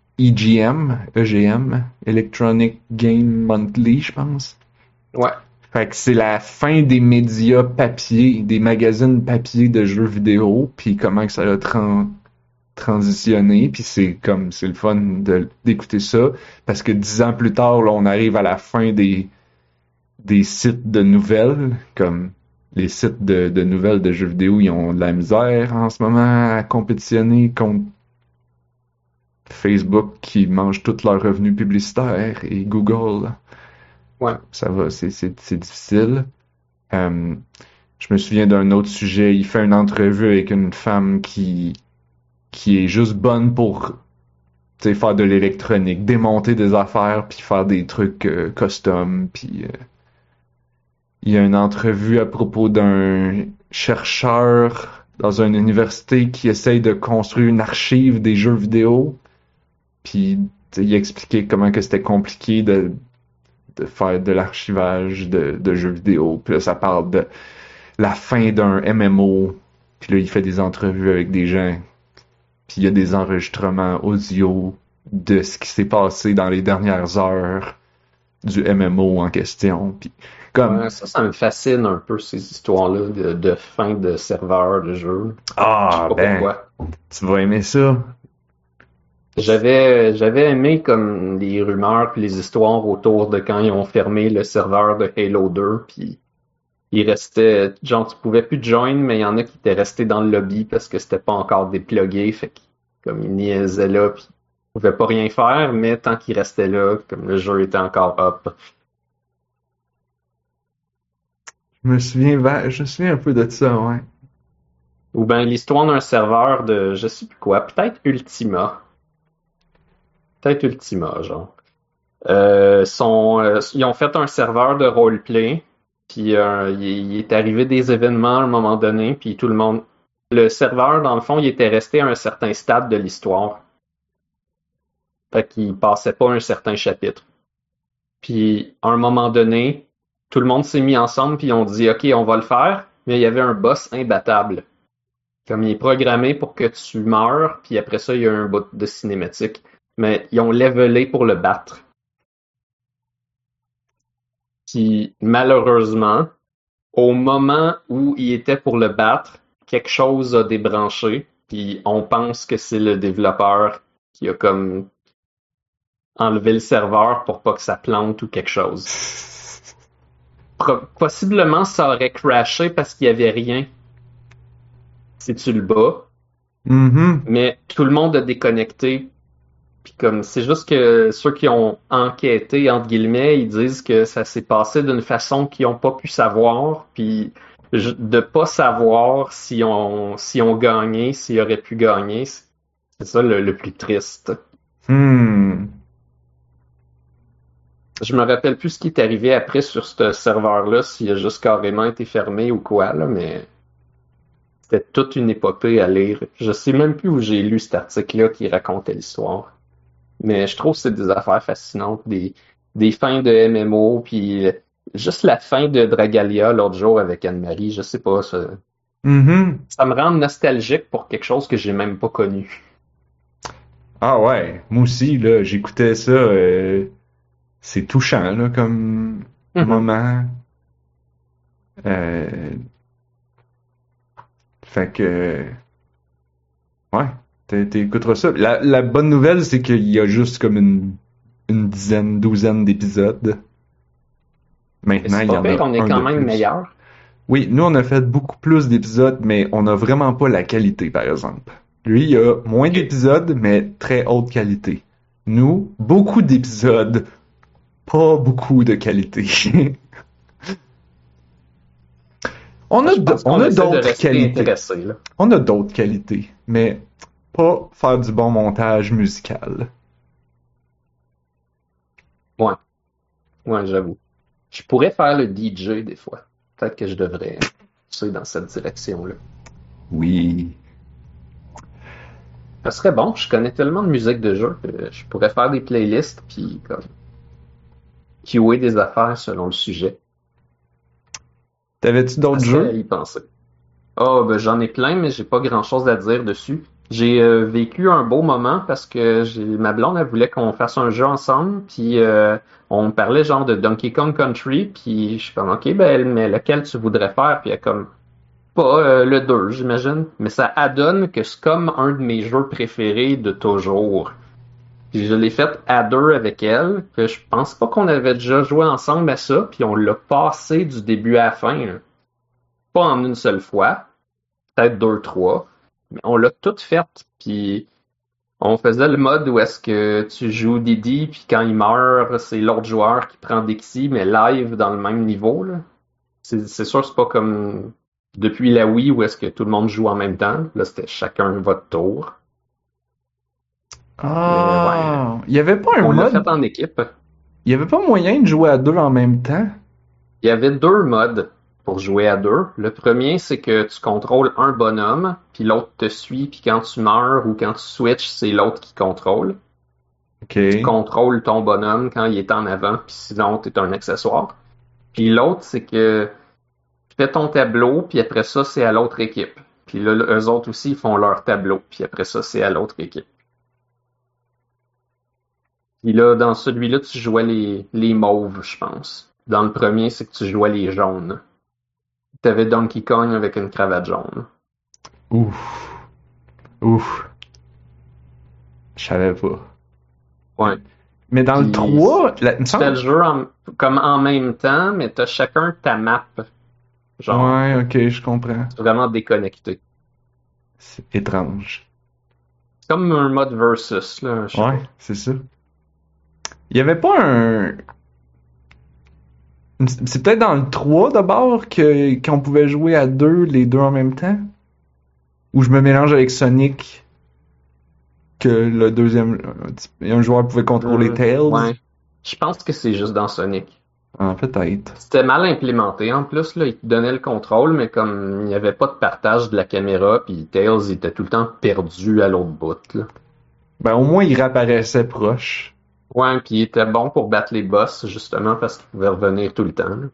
EGM, Electronic Game Monthly, je pense. Ouais. Fait que c'est la fin des médias papier, des magazines papier de jeux vidéo, puis comment que ça a transitionné, puis c'est le fun d'écouter ça, parce que 10 ans plus tard, là, on arrive à la fin des sites de nouvelles, comme les sites de nouvelles de jeux vidéo, ils ont de la misère en ce moment à compétitionner contre Facebook qui mange tous leurs revenus publicitaires et Google. Ouais. Ça va, c'est difficile. Je me souviens d'un autre sujet, il fait une entrevue avec une femme qui est juste bonne pour faire de l'électronique, démonter des affaires puis faire des trucs custom, puis il y a une entrevue à propos d'un chercheur dans une université qui essaye de construire une archive des jeux vidéo. Puis il expliquait comment que c'était compliqué de faire de l'archivage de jeux vidéo. Puis là, ça parle de la fin d'un MMO. Puis là, il fait des entrevues avec des gens. Puis il y a des enregistrements audio de ce qui s'est passé dans les dernières heures du MMO en question. Puis Ouais, ça me fascine un peu, ces histoires-là de fin de serveur de jeu. Je sais pas pourquoi. Tu vas aimer ça. J'avais aimé comme les rumeurs puis les histoires autour de quand ils ont fermé le serveur de Halo 2, puis il restait, genre tu pouvais plus join, mais il y en a qui étaient restés dans le lobby parce que c'était pas encore déplugué, fait que comme ils niaisaient là, puis ils pouvaient pas rien faire, mais tant qu'ils restaient là, comme le jeu était encore up. Je me souviens un peu de ça, ouais. Ou ben l'histoire d'un serveur de je sais plus quoi, peut-être Ultima. Peut-être Ultima, genre. Ils ont fait un serveur de roleplay, Puis il est arrivé des événements à un moment donné, puis tout le monde... Le serveur, dans le fond, il était resté à un certain stade de l'histoire. Fait qu'il passait pas un certain chapitre. Puis à un moment donné, tout le monde s'est mis ensemble, puis on dit OK, on va le faire, mais il y avait un boss imbattable. Comme il est programmé pour que tu meurs, puis après ça, il y a un bout de cinématique. Mais ils ont levelé pour le battre. Puis malheureusement, au moment où il était pour le battre, quelque chose a débranché, puis on pense que c'est le développeur qui a comme enlevé le serveur pour pas que ça plante ou quelque chose. Possiblement, ça aurait crashé parce qu'il y avait rien si tu le bats, Mhm. mais tout le monde a déconnecté. Puis comme c'est juste que ceux qui ont enquêté entre guillemets, ils disent que ça s'est passé d'une façon qu'ils ont pas pu savoir, puis de pas savoir si on gagnait, s'ils auraient pu gagner, c'est ça le plus triste. Hmm. Je me rappelle plus ce qui est arrivé après sur ce serveur-là, s'il a juste carrément été fermé ou quoi, là, mais c'était toute une épopée à lire. Je sais même plus où j'ai lu cet article-là qui racontait l'histoire. Mais je trouve que c'est des affaires fascinantes, des fins de MMO, puis juste la fin de Dragalia l'autre jour avec Anne-Marie, je sais pas, Mhm. ça me rend nostalgique pour quelque chose que j'ai même pas connu. Ah ouais, moi aussi, là, j'écoutais ça, c'est touchant, là, comme Mhm. moment. Euh, fait que, ouais, t'écouteras ça. La bonne nouvelle, c'est qu'il y a juste comme une dizaine, douzaine d'épisodes. Et Maintenant, c'est il y pas en pire, a on est un de quand même plus. meilleur. Oui, nous, on a fait beaucoup plus d'épisodes, mais on n'a vraiment pas la qualité, par exemple. Lui, il y a moins Ok. d'épisodes, mais très haute qualité. Nous, beaucoup d'épisodes, pas beaucoup de qualité. Ben, je pense On qu'on a essaie de d'autres rester qualités. intéressé, là. On a d'autres qualités, mais pas faire du bon montage musical. Ouais, ouais, j'avoue. Je pourrais faire le DJ des fois. Peut-être que je devrais pousser dans cette direction-là. Oui. Ça serait bon, je connais tellement de musique de jeu que je pourrais faire des playlists puis comme QA des affaires selon le sujet. T'avais-tu Ça d'autres serait à jeux? y penser. Oh, ben j'en ai plein, mais j'ai pas grand-chose à dire dessus. J'ai vécu un beau moment parce que ma blonde, elle voulait qu'on fasse un jeu ensemble, puis on parlait genre de Donkey Kong Country, puis je suis comme, ok, ben, mais lequel tu voudrais faire? Puis elle comme, pas le 2, j'imagine, mais ça adonne que c'est comme un de mes jeux préférés de toujours. Puis je l'ai fait à deux avec elle, que je pense pas qu'on avait déjà joué ensemble à ça, puis on l'a passé du début à la fin, là. Pas en une seule fois, peut-être deux, trois, mais on l'a tout fait, puis on faisait le mode où est-ce que tu joues Didi, puis quand il meurt, c'est l'autre joueur qui prend Dixie, mais live dans le même niveau, là. C'est sûr, c'est pas comme depuis la Wii où est-ce que tout le monde joue en même temps. Là, c'était chacun votre tour. Mais ouais, Ah, il y avait pas un on l'a mode, fait en équipe. il y avait pas moyen de jouer à deux en même temps? Il y avait deux modes pour jouer à deux. Le premier, c'est que tu contrôles un bonhomme, puis l'autre te suit, puis quand tu meurs ou quand tu switches, c'est l'autre qui contrôle. Tu Ok. contrôles ton bonhomme quand il est en avant, puis sinon, t'es un accessoire. Puis l'autre, c'est que tu fais ton tableau, puis après ça, c'est à l'autre équipe. Puis là, eux autres aussi, ils font leur tableau, puis après ça, c'est à l'autre équipe. Puis là, dans celui-là, tu jouais les mauves, je pense. Dans le premier, c'est que tu jouais les jaunes. T'avais Donkey Kong avec une cravate jaune. Ouf. Ouf. Je savais pas. Ouais. Mais dans le Puis 3, il me tu fais le semble. jeu comme en même temps, mais t'as chacun ta map. Genre, Ouais, ok, je comprends. c'est vraiment déconnecté. C'est étrange. C'est comme un mode versus, là, je sais Ouais, pas. c'est ça. Il y avait pas un. C'est peut-être dans le 3 d'abord qu'on pouvait jouer à deux, les deux en même temps? Ou je me mélange avec Sonic, que le deuxième. Un joueur pouvait contrôler Tails? Ouais. Je pense que c'est juste dans Sonic. Ah, peut-être. C'était mal implémenté en plus, là. Il te donnait le contrôle, mais comme il n'y avait pas de partage de la caméra, puis Tails il était tout le temps perdu à l'autre bout, là. Ben, au moins, il réapparaissait proche. Ouais, puis il était bon pour battre les boss, justement, parce qu'il pouvait revenir tout le temps, là.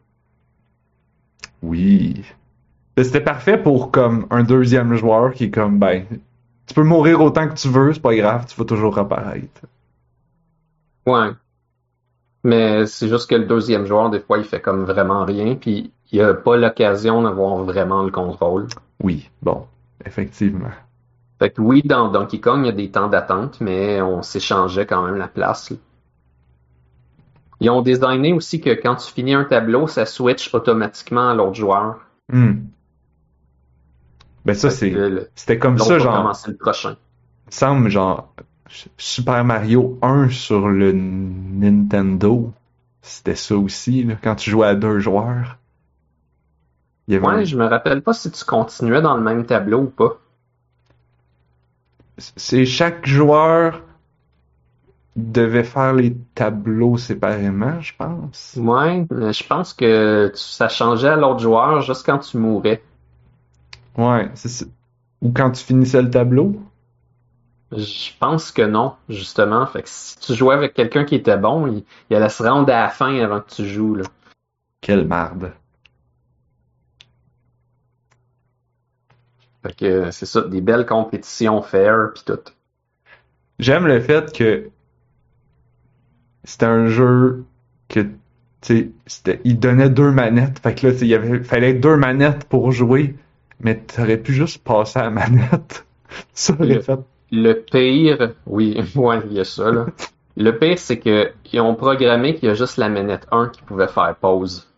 Oui. Ben, c'était parfait pour comme un deuxième joueur qui est comme, ben, tu peux mourir autant que tu veux, c'est pas grave, tu vas toujours apparaître. Ouais. Mais c'est juste que le deuxième joueur, des fois, il fait comme vraiment rien, puis il a pas l'occasion d'avoir vraiment le contrôle. Oui, bon, effectivement. Fait que oui, dans Donkey Kong, il y a des temps d'attente, mais on s'échangeait quand même la place, là. Ils ont designé aussi que quand tu finis un tableau, ça switch automatiquement à l'autre joueur. Hmm. Ben ça, Fait que c'était comme l'autre ça, va genre, commencer le prochain. il me semble, genre, Super Mario 1 sur le Nintendo, c'était ça aussi, là, quand tu jouais à deux joueurs. Il y avait Ouais, je me rappelle pas si tu continuais dans le même tableau ou pas. c'est chaque joueur devait faire les tableaux séparément, je pense. Ouais, mais je pense que ça changeait à l'autre joueur juste quand tu mourais. Ouais, c'est ça. Ou quand tu finissais le tableau. Je pense que non, justement. Fait que si tu jouais avec quelqu'un qui était bon, il allait se rendre à la fin avant que tu joues, là. Quelle marde. Fait que c'est ça, des belles compétitions fair pis tout. J'aime le fait que c'était un jeu que, tu sais, il donnait deux manettes. Fait que là, tu sais, fallait deux manettes pour jouer, mais t'aurais pu juste passer à la manette. Ça aurait Le, fait. le pire, oui, ouais, il y a ça, là. Le pire, c'est que ils ont programmé qu'il y a juste la manette 1 qui pouvait faire pause.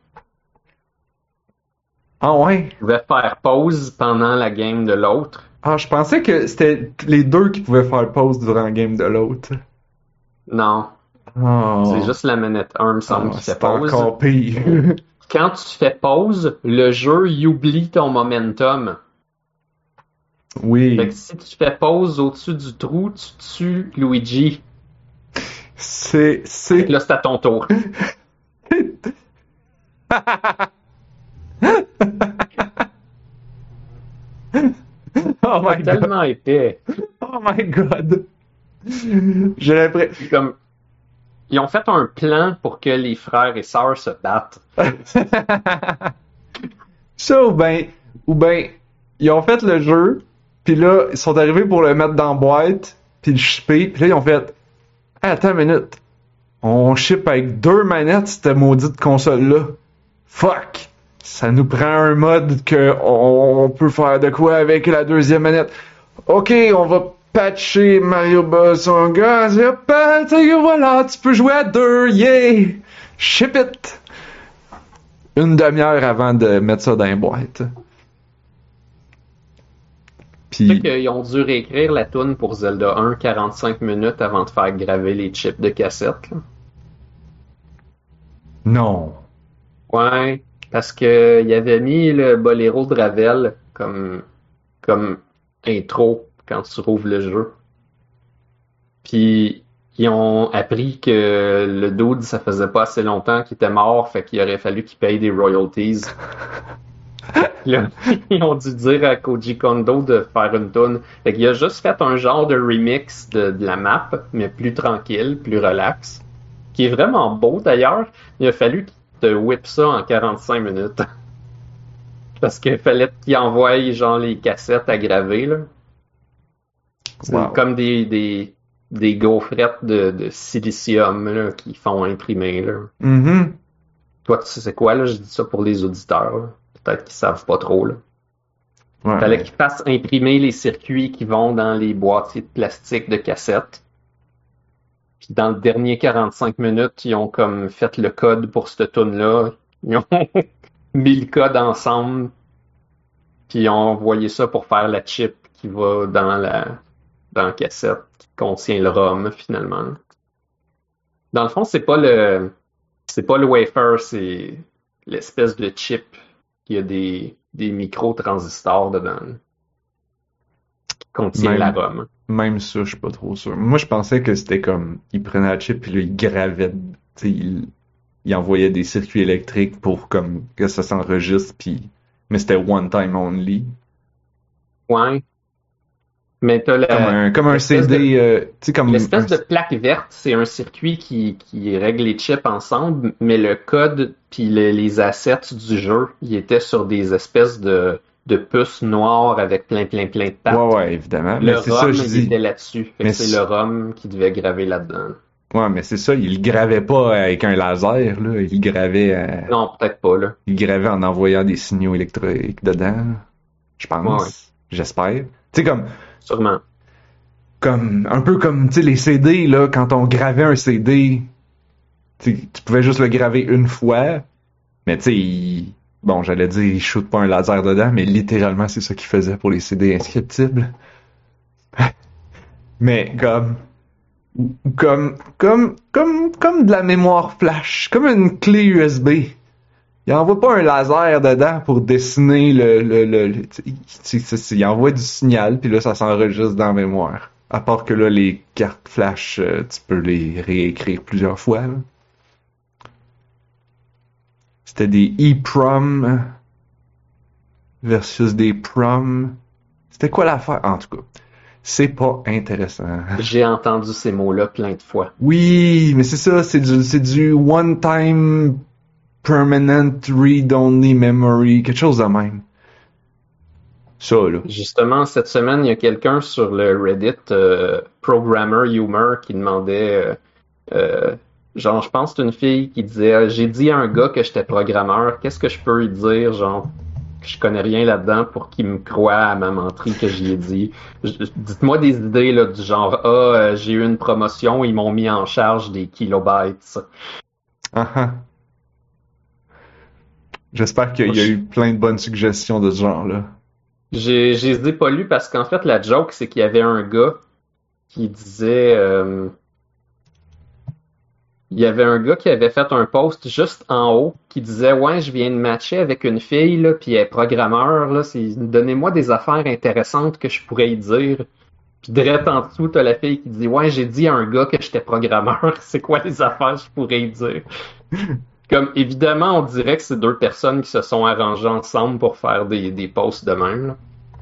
Ah ouais? Il pouvait faire pause pendant la game de l'autre. Ah, je pensais que c'était les deux qui pouvaient faire pause durant le game de l'autre. Non, c'est Oh, juste la manette 1, me semble, qui fait c'est pause. encore pire. Quand tu fais pause, le jeu il oublie ton momentum. Fait que Oui, si tu fais pause au-dessus du trou, tu tues Luigi. c'est, Fait que c'est, là, c'est à ton tour. oh my C'est god, tellement épais. oh my god. J'ai l'impression. Comme, ils ont fait un plan pour que les frères et sœurs se battent. Ça ou ben, ils ont fait le jeu, puis là, ils sont arrivés pour le mettre dans la boîte, puis le shipper, puis là, ils ont fait, hey, attends une minute, on ship avec deux manettes cette maudite console-là. Fuck! Ça nous prend un mode que on peut faire de quoi avec la deuxième manette. Ok, on va patcher Mario Bros. En gaz, et hop, voilà, tu peux jouer à deux, yeah! Ship it! Une demi-heure avant de mettre ça dans une boîte. Tu sais Puis, qu'ils ont dû réécrire la toune pour Zelda 1 45 minutes avant de faire graver les chips de cassette, là. non. Ouais, parce que il avait mis le boléro de Ravel comme intro quand tu rouvres le jeu. Puis ils ont appris que le dude, ça faisait pas assez longtemps qu'il était mort, fait qu'il aurait fallu qu'il paye des royalties. Là, ils ont dû dire à Koji Kondo de faire une tune. Fait qu'il a juste fait un genre de remix de la map, mais plus tranquille, plus relax, qui est vraiment beau d'ailleurs. Il a fallu qu'il te whip ça en 45 minutes. Parce qu'il fallait qu'il envoie genre les cassettes à graver, là. C'est Wow. comme des gaufrettes de silicium là, qui font imprimer, là. Mhm. Toi, tu sais c'est quoi, là? Je dis ça pour les auditeurs, là. Peut-être qu'ils savent pas trop, là. Ouais, Fallait mais- qu'ils fassent imprimer les circuits qui vont dans les boîtiers de plastique de cassettes. Puis dans le dernier 45 minutes, ils ont comme fait le code pour cette tune-là. Ils ont mis le code ensemble, puis ils ont envoyé ça pour faire la chip qui va dans la cassette qui contient le ROM finalement. Dans le fond, c'est pas le wafer, c'est l'espèce de chip qui a des micro-transistors dedans qui contient la Même, ROM. même ça, je suis pas trop sûr. Moi, je pensais que c'était comme, il prenait la chip puis là, il gravait, tu sais, il il envoyait des circuits électriques pour comme que ça s'enregistre, puis mais c'était one time only. Ouais. Mais t'as Comme un l'espèce CD, tu sais, comme l'espèce de plaque verte, c'est un circuit qui règle les chips ensemble, mais le code puis les assets du jeu, ils étaient sur des espèces de puces noires avec plein de pattes. ouais, évidemment. Le Mais c'est ça, ROM, je il dis. était là-dessus. Fait Mais que c'est le ROM qui devait graver là-dedans. Ouais, mais c'est ça, il le gravait pas avec un laser, là. Il gravait, Non, peut-être pas, là. il gravait en envoyant des signaux électriques dedans. Je Ouais, ouais. pense. J'espère. Tu sais, Sûrement. un peu comme, tu sais, les CD, là, quand on gravait un CD, tu pouvais juste le graver une fois, mais tu sais, bon, j'allais dire, il shoot pas un laser dedans, mais littéralement, c'est ça qu'il faisait pour les CD inscriptibles. Mais comme de la mémoire flash, comme une clé USB. Il envoie pas un laser dedans pour dessiner il envoie du signal, puis là, ça s'enregistre dans la mémoire. À part que là, les cartes flash, tu peux les réécrire plusieurs fois, là. C'était des EEPROM versus des PROM. C'était quoi l'affaire? En tout cas, c'est pas intéressant. J'ai entendu ces mots-là plein de fois. Oui, mais c'est ça, c'est du one-time permanent read-only memory, quelque chose de même. Ça, là. Justement, cette semaine, il y a quelqu'un sur le Reddit, Programmer Humor, qui demandait, genre, je pense que c'est une fille qui disait, j'ai dit à un gars que j'étais programmeur, qu'est-ce que je peux lui dire, genre, que je connais rien là-dedans pour qu'il me croie à ma menterie que j'y ai dit. Dites-moi des idées, là, du genre, j'ai eu une promotion, ils m'ont mis en charge des kilobytes. Ah ah. J'espère qu'il y a eu plein de bonnes suggestions de ce genre-là. J'ai pas lu parce qu'en fait, la joke, c'est qu'il y avait un gars qui disait, il y avait un gars qui avait fait un post juste en haut qui disait, ouais, je viens de matcher avec une fille, là, puis elle est programmeur, là, donnez-moi des affaires intéressantes que je pourrais y dire. Puis direct en dessous, t'as la fille qui dit, ouais, j'ai dit à un gars que j'étais programmeur, c'est quoi les affaires que je pourrais y dire? Comme, évidemment, on dirait que c'est deux personnes qui se sont arrangées ensemble pour faire des posts de même, là.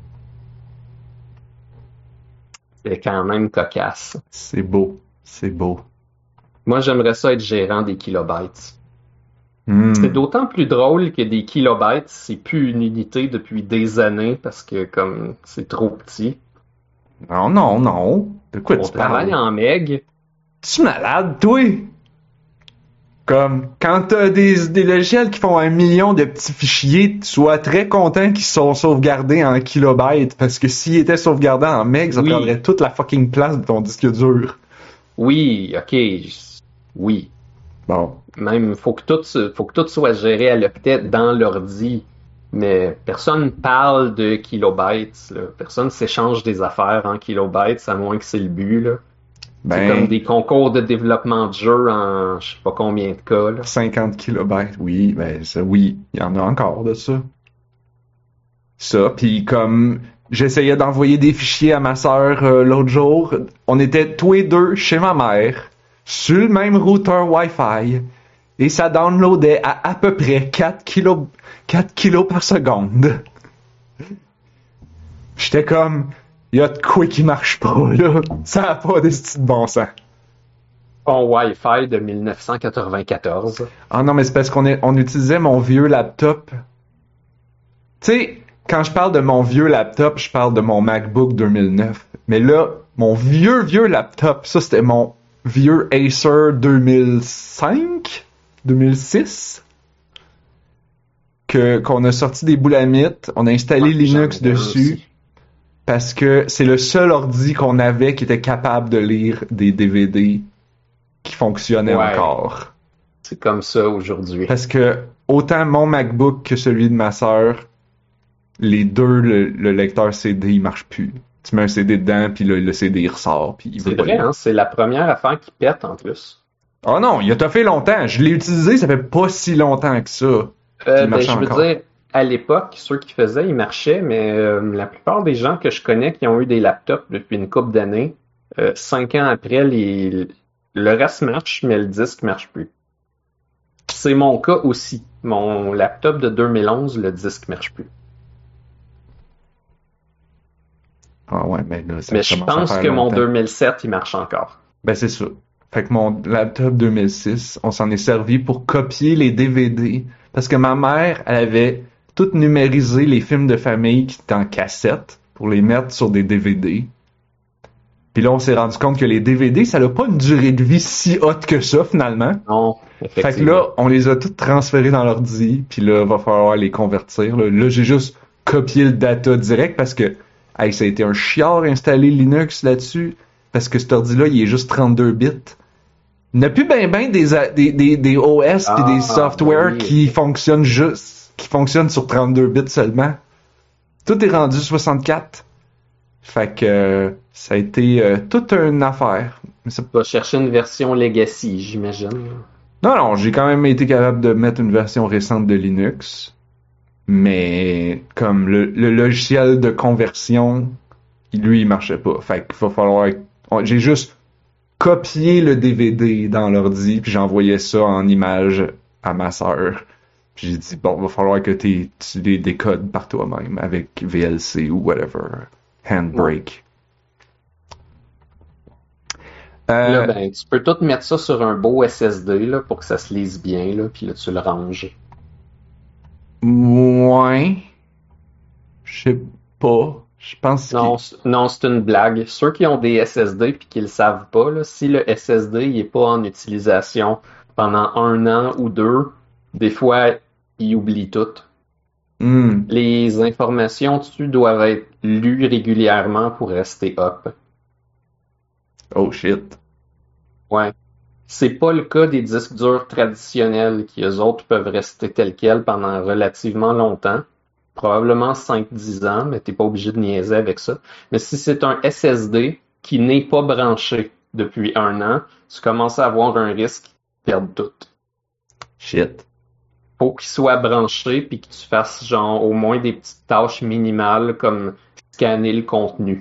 C'est quand même cocasse. C'est beau. C'est beau. Moi, j'aimerais ça être gérant des kilobytes. Hmm. C'est d'autant plus drôle que des kilobytes, c'est plus une unité depuis des années parce que comme c'est trop petit. Non, non, non. De quoi On tu travaille parles? en meg. Tu es malade, toi? Comme, quand t'as des logiciels qui font 1 million de petits fichiers, tu sois très content qu'ils sont sauvegardés en kilobytes, parce que s'ils étaient sauvegardés en meg, ça Oui, prendrait toute la fucking place de ton disque dur. oui, ok, oui. Bon. Même, faut que tout soit géré à l'octet dans l'ordi. Mais personne parle de kilobytes, là. Personne s'échange des affaires en kilobytes, à moins que c'est le but, là. C'est comme Ben, des concours de développement de jeu en je sais pas combien de cas, là. 50 kilobytes, oui, ben, ça, oui, il y en a encore de ça. Ça, puis comme, j'essayais d'envoyer des fichiers à ma sœur l'autre jour, on était tous les deux chez ma mère, sur le même routeur Wi-Fi, et ça downloadait à peu près 4 kilos par seconde. J'étais comme, y a de quoi qui marche pas, là. Ça a pas de style de bon sens. Ton Wi-Fi de 1994. Ah non, mais c'est parce on utilisait mon vieux laptop. Tu sais, quand je parle de mon vieux laptop, je parle de mon MacBook 2009. Mais là, mon vieux laptop, ça c'était mon vieux Acer 2005, 2006, qu'on a sorti des boulamites, on a installé Linux dessus, parce que c'est le seul ordi qu'on avait qui était capable de lire des DVD qui fonctionnaient encore. C'est comme ça aujourd'hui. Parce que autant mon MacBook que celui de ma sœur, les deux, le lecteur CD, il marche plus. Tu mets un CD dedans, puis le CD il ressort, puis il veut C'est pas vrai, lire. hein, c'est la première affaire qui pète en plus. Oh non, il a toffé longtemps. Je l'ai utilisé, ça fait pas si longtemps que ça. Il marche Je veux encore. dire, à l'époque, ceux qui faisaient, ils marchaient, mais la plupart des gens que je connais qui ont eu des laptops depuis une couple d'années, 5 ans après, le reste marche, mais le disque marche plus. C'est mon cas aussi. Mon laptop de 2011, le disque marche plus. Ah ouais, mais là, ça Mais je commence à pense faire que mon longtemps. 2007, il marche encore. Ben, c'est ça. Fait que mon laptop 2006, on s'en est servi pour copier les DVD. Parce que ma mère, elle avait tout numérisé les films de famille qui étaient en cassette pour les mettre sur des DVD. Puis là, on s'est rendu compte que les DVD, ça n'a pas une durée de vie si haute que ça, finalement. Non, Fait que effectivement. là, on les a toutes transférées dans l'ordi, puis là, va falloir les convertir. Là, j'ai juste copié le data direct parce que hey, ça a été un chiard installer Linux là-dessus, parce que cet ordi-là, il est juste 32 bits. Il n'y a plus ben des OS puis des softwares oui. qui fonctionnent sur 32 bits seulement. Tout est rendu 64. Fait que ça a été toute une affaire. Mais Tu vas chercher une version Legacy, j'imagine. non, j'ai quand même été capable de mettre une version récente de Linux. Mais comme le logiciel de conversion, lui, il marchait pas. Fait qu'il va falloir... J'ai juste copié le DVD dans l'ordi, puis j'envoyais ça en image à ma sœur. Puis j'ai dit, bon, va falloir que tu les décodes par toi-même avec VLC ou whatever. Handbrake. Là, ben, tu peux tout mettre ça sur un beau SSD là, pour que ça se lise bien, là, puis là, tu le ranges. Ouais. Je sais pas. Je pense Non, non, c'est une blague. Ceux qui ont des SSD puis qui le savent pas, là, si le SSD il est pas en utilisation pendant 1 an ou 2, des fois, il oublie tout. Les informations dessus doivent être lues régulièrement pour rester up. Oh shit. Ouais. C'est pas le cas des disques durs traditionnels qui, eux autres, peuvent rester tels quels pendant relativement longtemps. Probablement 5-10 ans, mais t'es pas obligé de niaiser avec ça. Mais si c'est un SSD qui n'est pas branché depuis 1 an, tu commences à avoir un risque de perdre tout. Shit. Faut qu'il soit branché puis que tu fasses genre au moins des petites tâches minimales comme scanner le contenu.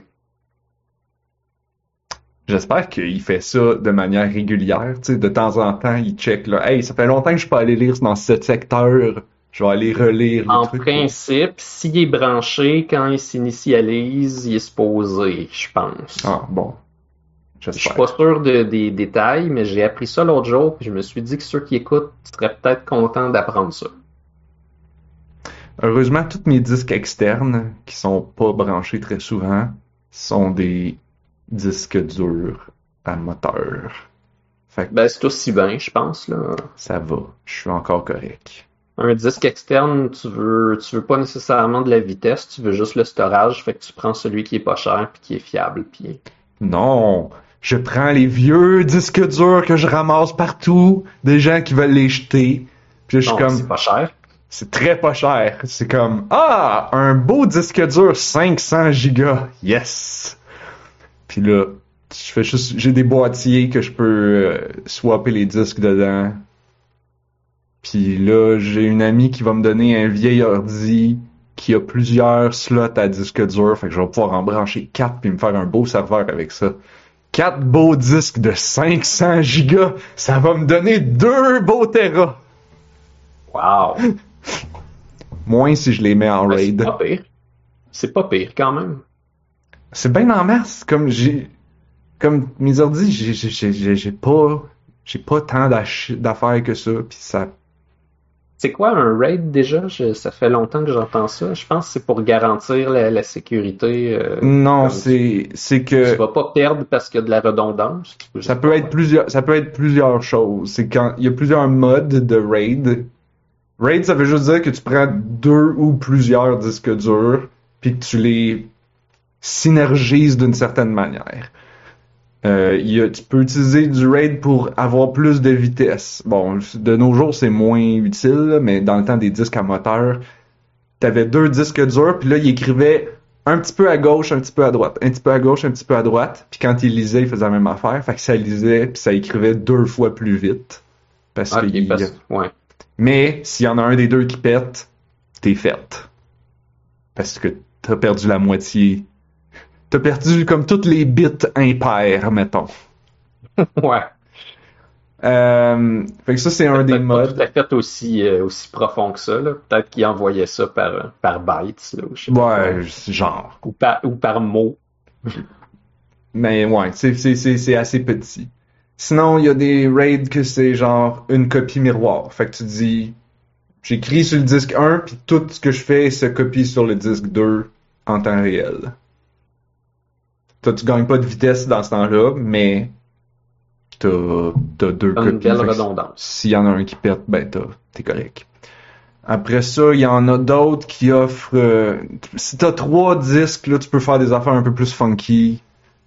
J'espère qu'il fait ça de manière régulière. Tu sais, de temps en temps, il check là. Hey, ça fait longtemps que je peux aller lire dans ce secteur. Je vais aller relire les En trucs. principe, s'il est branché, quand il s'initialise, il est supposé, je pense. Ah, bon. Je suis J'espère. pas sûr des détails, mais j'ai appris ça l'autre jour, puis je me suis dit que ceux qui écoutent seraient peut-être contents d'apprendre ça. Heureusement, tous mes disques externes, qui sont pas branchés très souvent, sont des disques durs à moteur. Fait que Ben, c'est aussi bien, je pense, là. ça va. Je suis encore correct. Un disque externe, tu veux pas nécessairement de la vitesse, tu veux juste le storage, fait que tu prends celui qui est pas cher puis qui est fiable, puis Non, je prends les vieux disques durs que je ramasse partout, des gens qui veulent les jeter. Puis là, je suis non, comme, c'est pas cher. c'est très pas cher. C'est comme, ah, un beau disque dur 500 gigas. Yes. Puis là, j'ai des boîtiers que je peux swapper les disques dedans. Puis là, j'ai une amie qui va me donner un vieil ordi qui a plusieurs slots à disque dur. Fait que je vais pouvoir en brancher 4 puis me faire un beau serveur avec ça. 4 beaux disques de 500 gigas, ça va me donner 2 beaux terras. Wow! Moins si je les mets en Ben, c'est RAID. pas pire. C'est pas pire quand même. C'est bien en masse. Comme mes ordis, j'ai pas tant d'affaires que ça. Puis ça, C'est quoi un RAID déjà? Ça fait longtemps que j'entends ça. Je pense que c'est pour garantir la sécurité. non, comme c'est tu que vas pas perdre parce qu'il y a de la redondance. Tu peux ça juste peut pas être plusieurs choses. C'est quand il y a plusieurs modes de RAID. RAID, ça veut juste dire que tu prends 2 ou plusieurs disques durs puis que tu les synergises d'une certaine manière. Tu peux utiliser du RAID pour avoir plus de vitesse. Bon, de nos jours, c'est moins utile, mais dans le temps des disques à moteur, t'avais 2 disques durs, puis là, il écrivait un petit peu à gauche, un petit peu à droite, un petit peu à gauche, un petit peu à droite, puis quand il lisait, il faisait la même affaire, fait que ça lisait, puis ça écrivait 2 fois plus vite. Parce Ok, que ouais. Mais s'il y en a un des deux qui pète, t'es faite. Parce que t'as perdu la moitié. T'as perdu comme toutes les bits impairs, mettons. Ouais. Fait que ça, c'est un des Peut-être pas modes. tout à fait aussi profond que ça, là. Peut-être qu'il envoyait ça par bytes, là, ou je sais pas Ouais, quoi. genre. Ou par mot. Mais ouais, c'est assez petit. Sinon, il y a des raids que c'est genre une copie miroir. Fait que tu dis, j'écris sur le disque 1, puis tout ce que je fais se copie sur le disque 2 en temps réel. Toi, tu gagnes pas de vitesse dans ce temps-là, mais t'as deux Comme une copies. belle Fait que redondance. s'il y en a un qui pète, ben t'es correct. Après ça, il y en a d'autres qui offrent... si t'as 3 disques, là, tu peux faire des affaires un peu plus funky.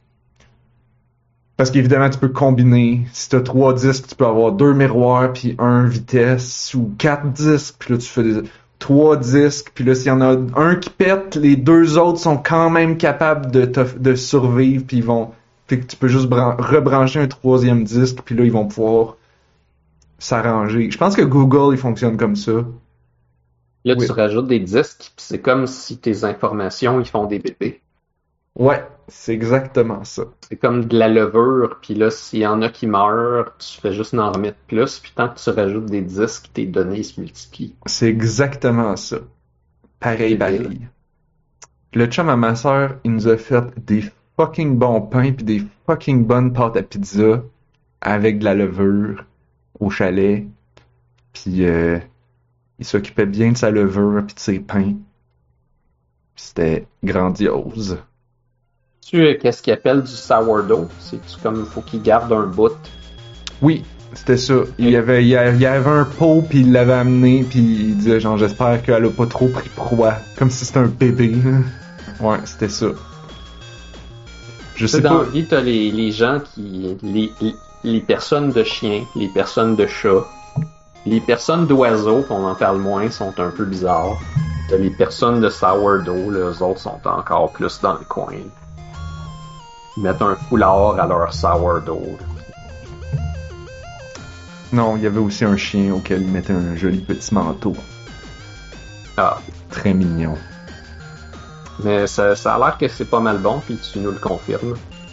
Parce qu'évidemment, tu peux combiner. Si t'as 3 disques, tu peux avoir 2 miroirs, puis un vitesse, ou 4 disques, puis là, tu fais 3 disques, puis là, s'il y en a un qui pète, les 2 autres sont quand même capables de survivre, puis ils vont... Fait que tu peux juste rebrancher un 3e disque, puis là, ils vont pouvoir s'arranger. Je pense que Google, il fonctionne comme ça. Là, Oui. tu rajoutes des disques, puis c'est comme si tes informations, ils font des bébés. Ouais, c'est exactement ça. C'est comme de la levure, puis là, s'il y en a qui meurent, tu fais juste en remettre plus, puis tant que tu rajoutes des disques, tes données se multiplient. C'est exactement ça. Pareil, C'est pareil. Le chum à ma sœur, il nous a fait des fucking bons pains puis des fucking bonnes pâtes à pizza avec de la levure au chalet. Puis il s'occupait bien de sa levure puis de ses pains. Puis c'était grandiose. Qu'est-ce qu'ils appellent du sourdough? C'est comme, faut qu'il garde un bout. Oui, c'était ça. Il y avait un pot puis il l'avait amené puis il disait genre j'espère qu'elle a pas trop pris froid, comme si c'était un bébé. Ouais, c'était ça. Je sais Dans pas. la vie, t'as les gens les personnes de chiens, les personnes de chats, les personnes d'oiseaux, qu'on en parle moins, sont un peu bizarres. T'as les personnes de sourdough, là, eux autres sont encore plus dans le coin. Ils mettent un foulard à leur sourdough. Non, il y avait aussi un chien auquel il mettait un joli petit manteau. Ah. Très mignon. Mais ça a l'air que c'est pas mal bon, puis tu nous le confirmes.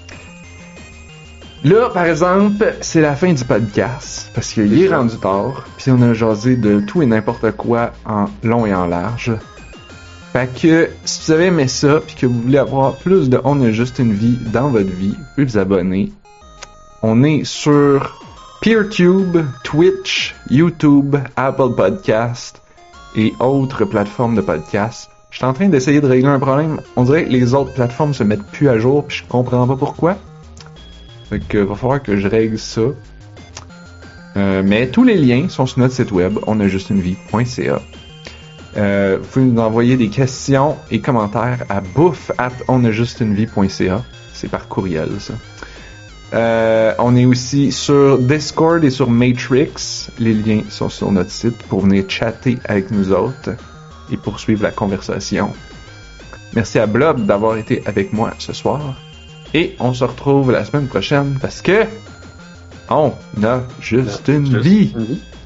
Là, par exemple, c'est la fin du podcast, parce qu'il est rendu tard, puis on a jasé de tout et n'importe quoi en long et en large. Fait que, si vous avez aimé ça, puis que vous voulez avoir plus de On a juste une vie dans votre vie, vous pouvez vous abonner. On est sur PeerTube, Twitch, YouTube, Apple Podcast et autres plateformes de podcast. Je suis en train d'essayer de régler un problème. On dirait que les autres plateformes se mettent plus à jour, puis je comprends pas pourquoi. Fait que va falloir que je règle ça. Mais tous les liens sont sur notre site web, onajustunevie.ca. Vous pouvez nous envoyer des questions et commentaires à bouffe@onajustunevie.ca. C'est par courriel, ça. On est aussi sur Discord et sur Matrix. Les liens sont sur notre site pour venir chatter avec nous autres et poursuivre la conversation. Merci à Blob d'avoir été avec moi ce soir. Et on se retrouve la semaine prochaine parce que on a juste une vie.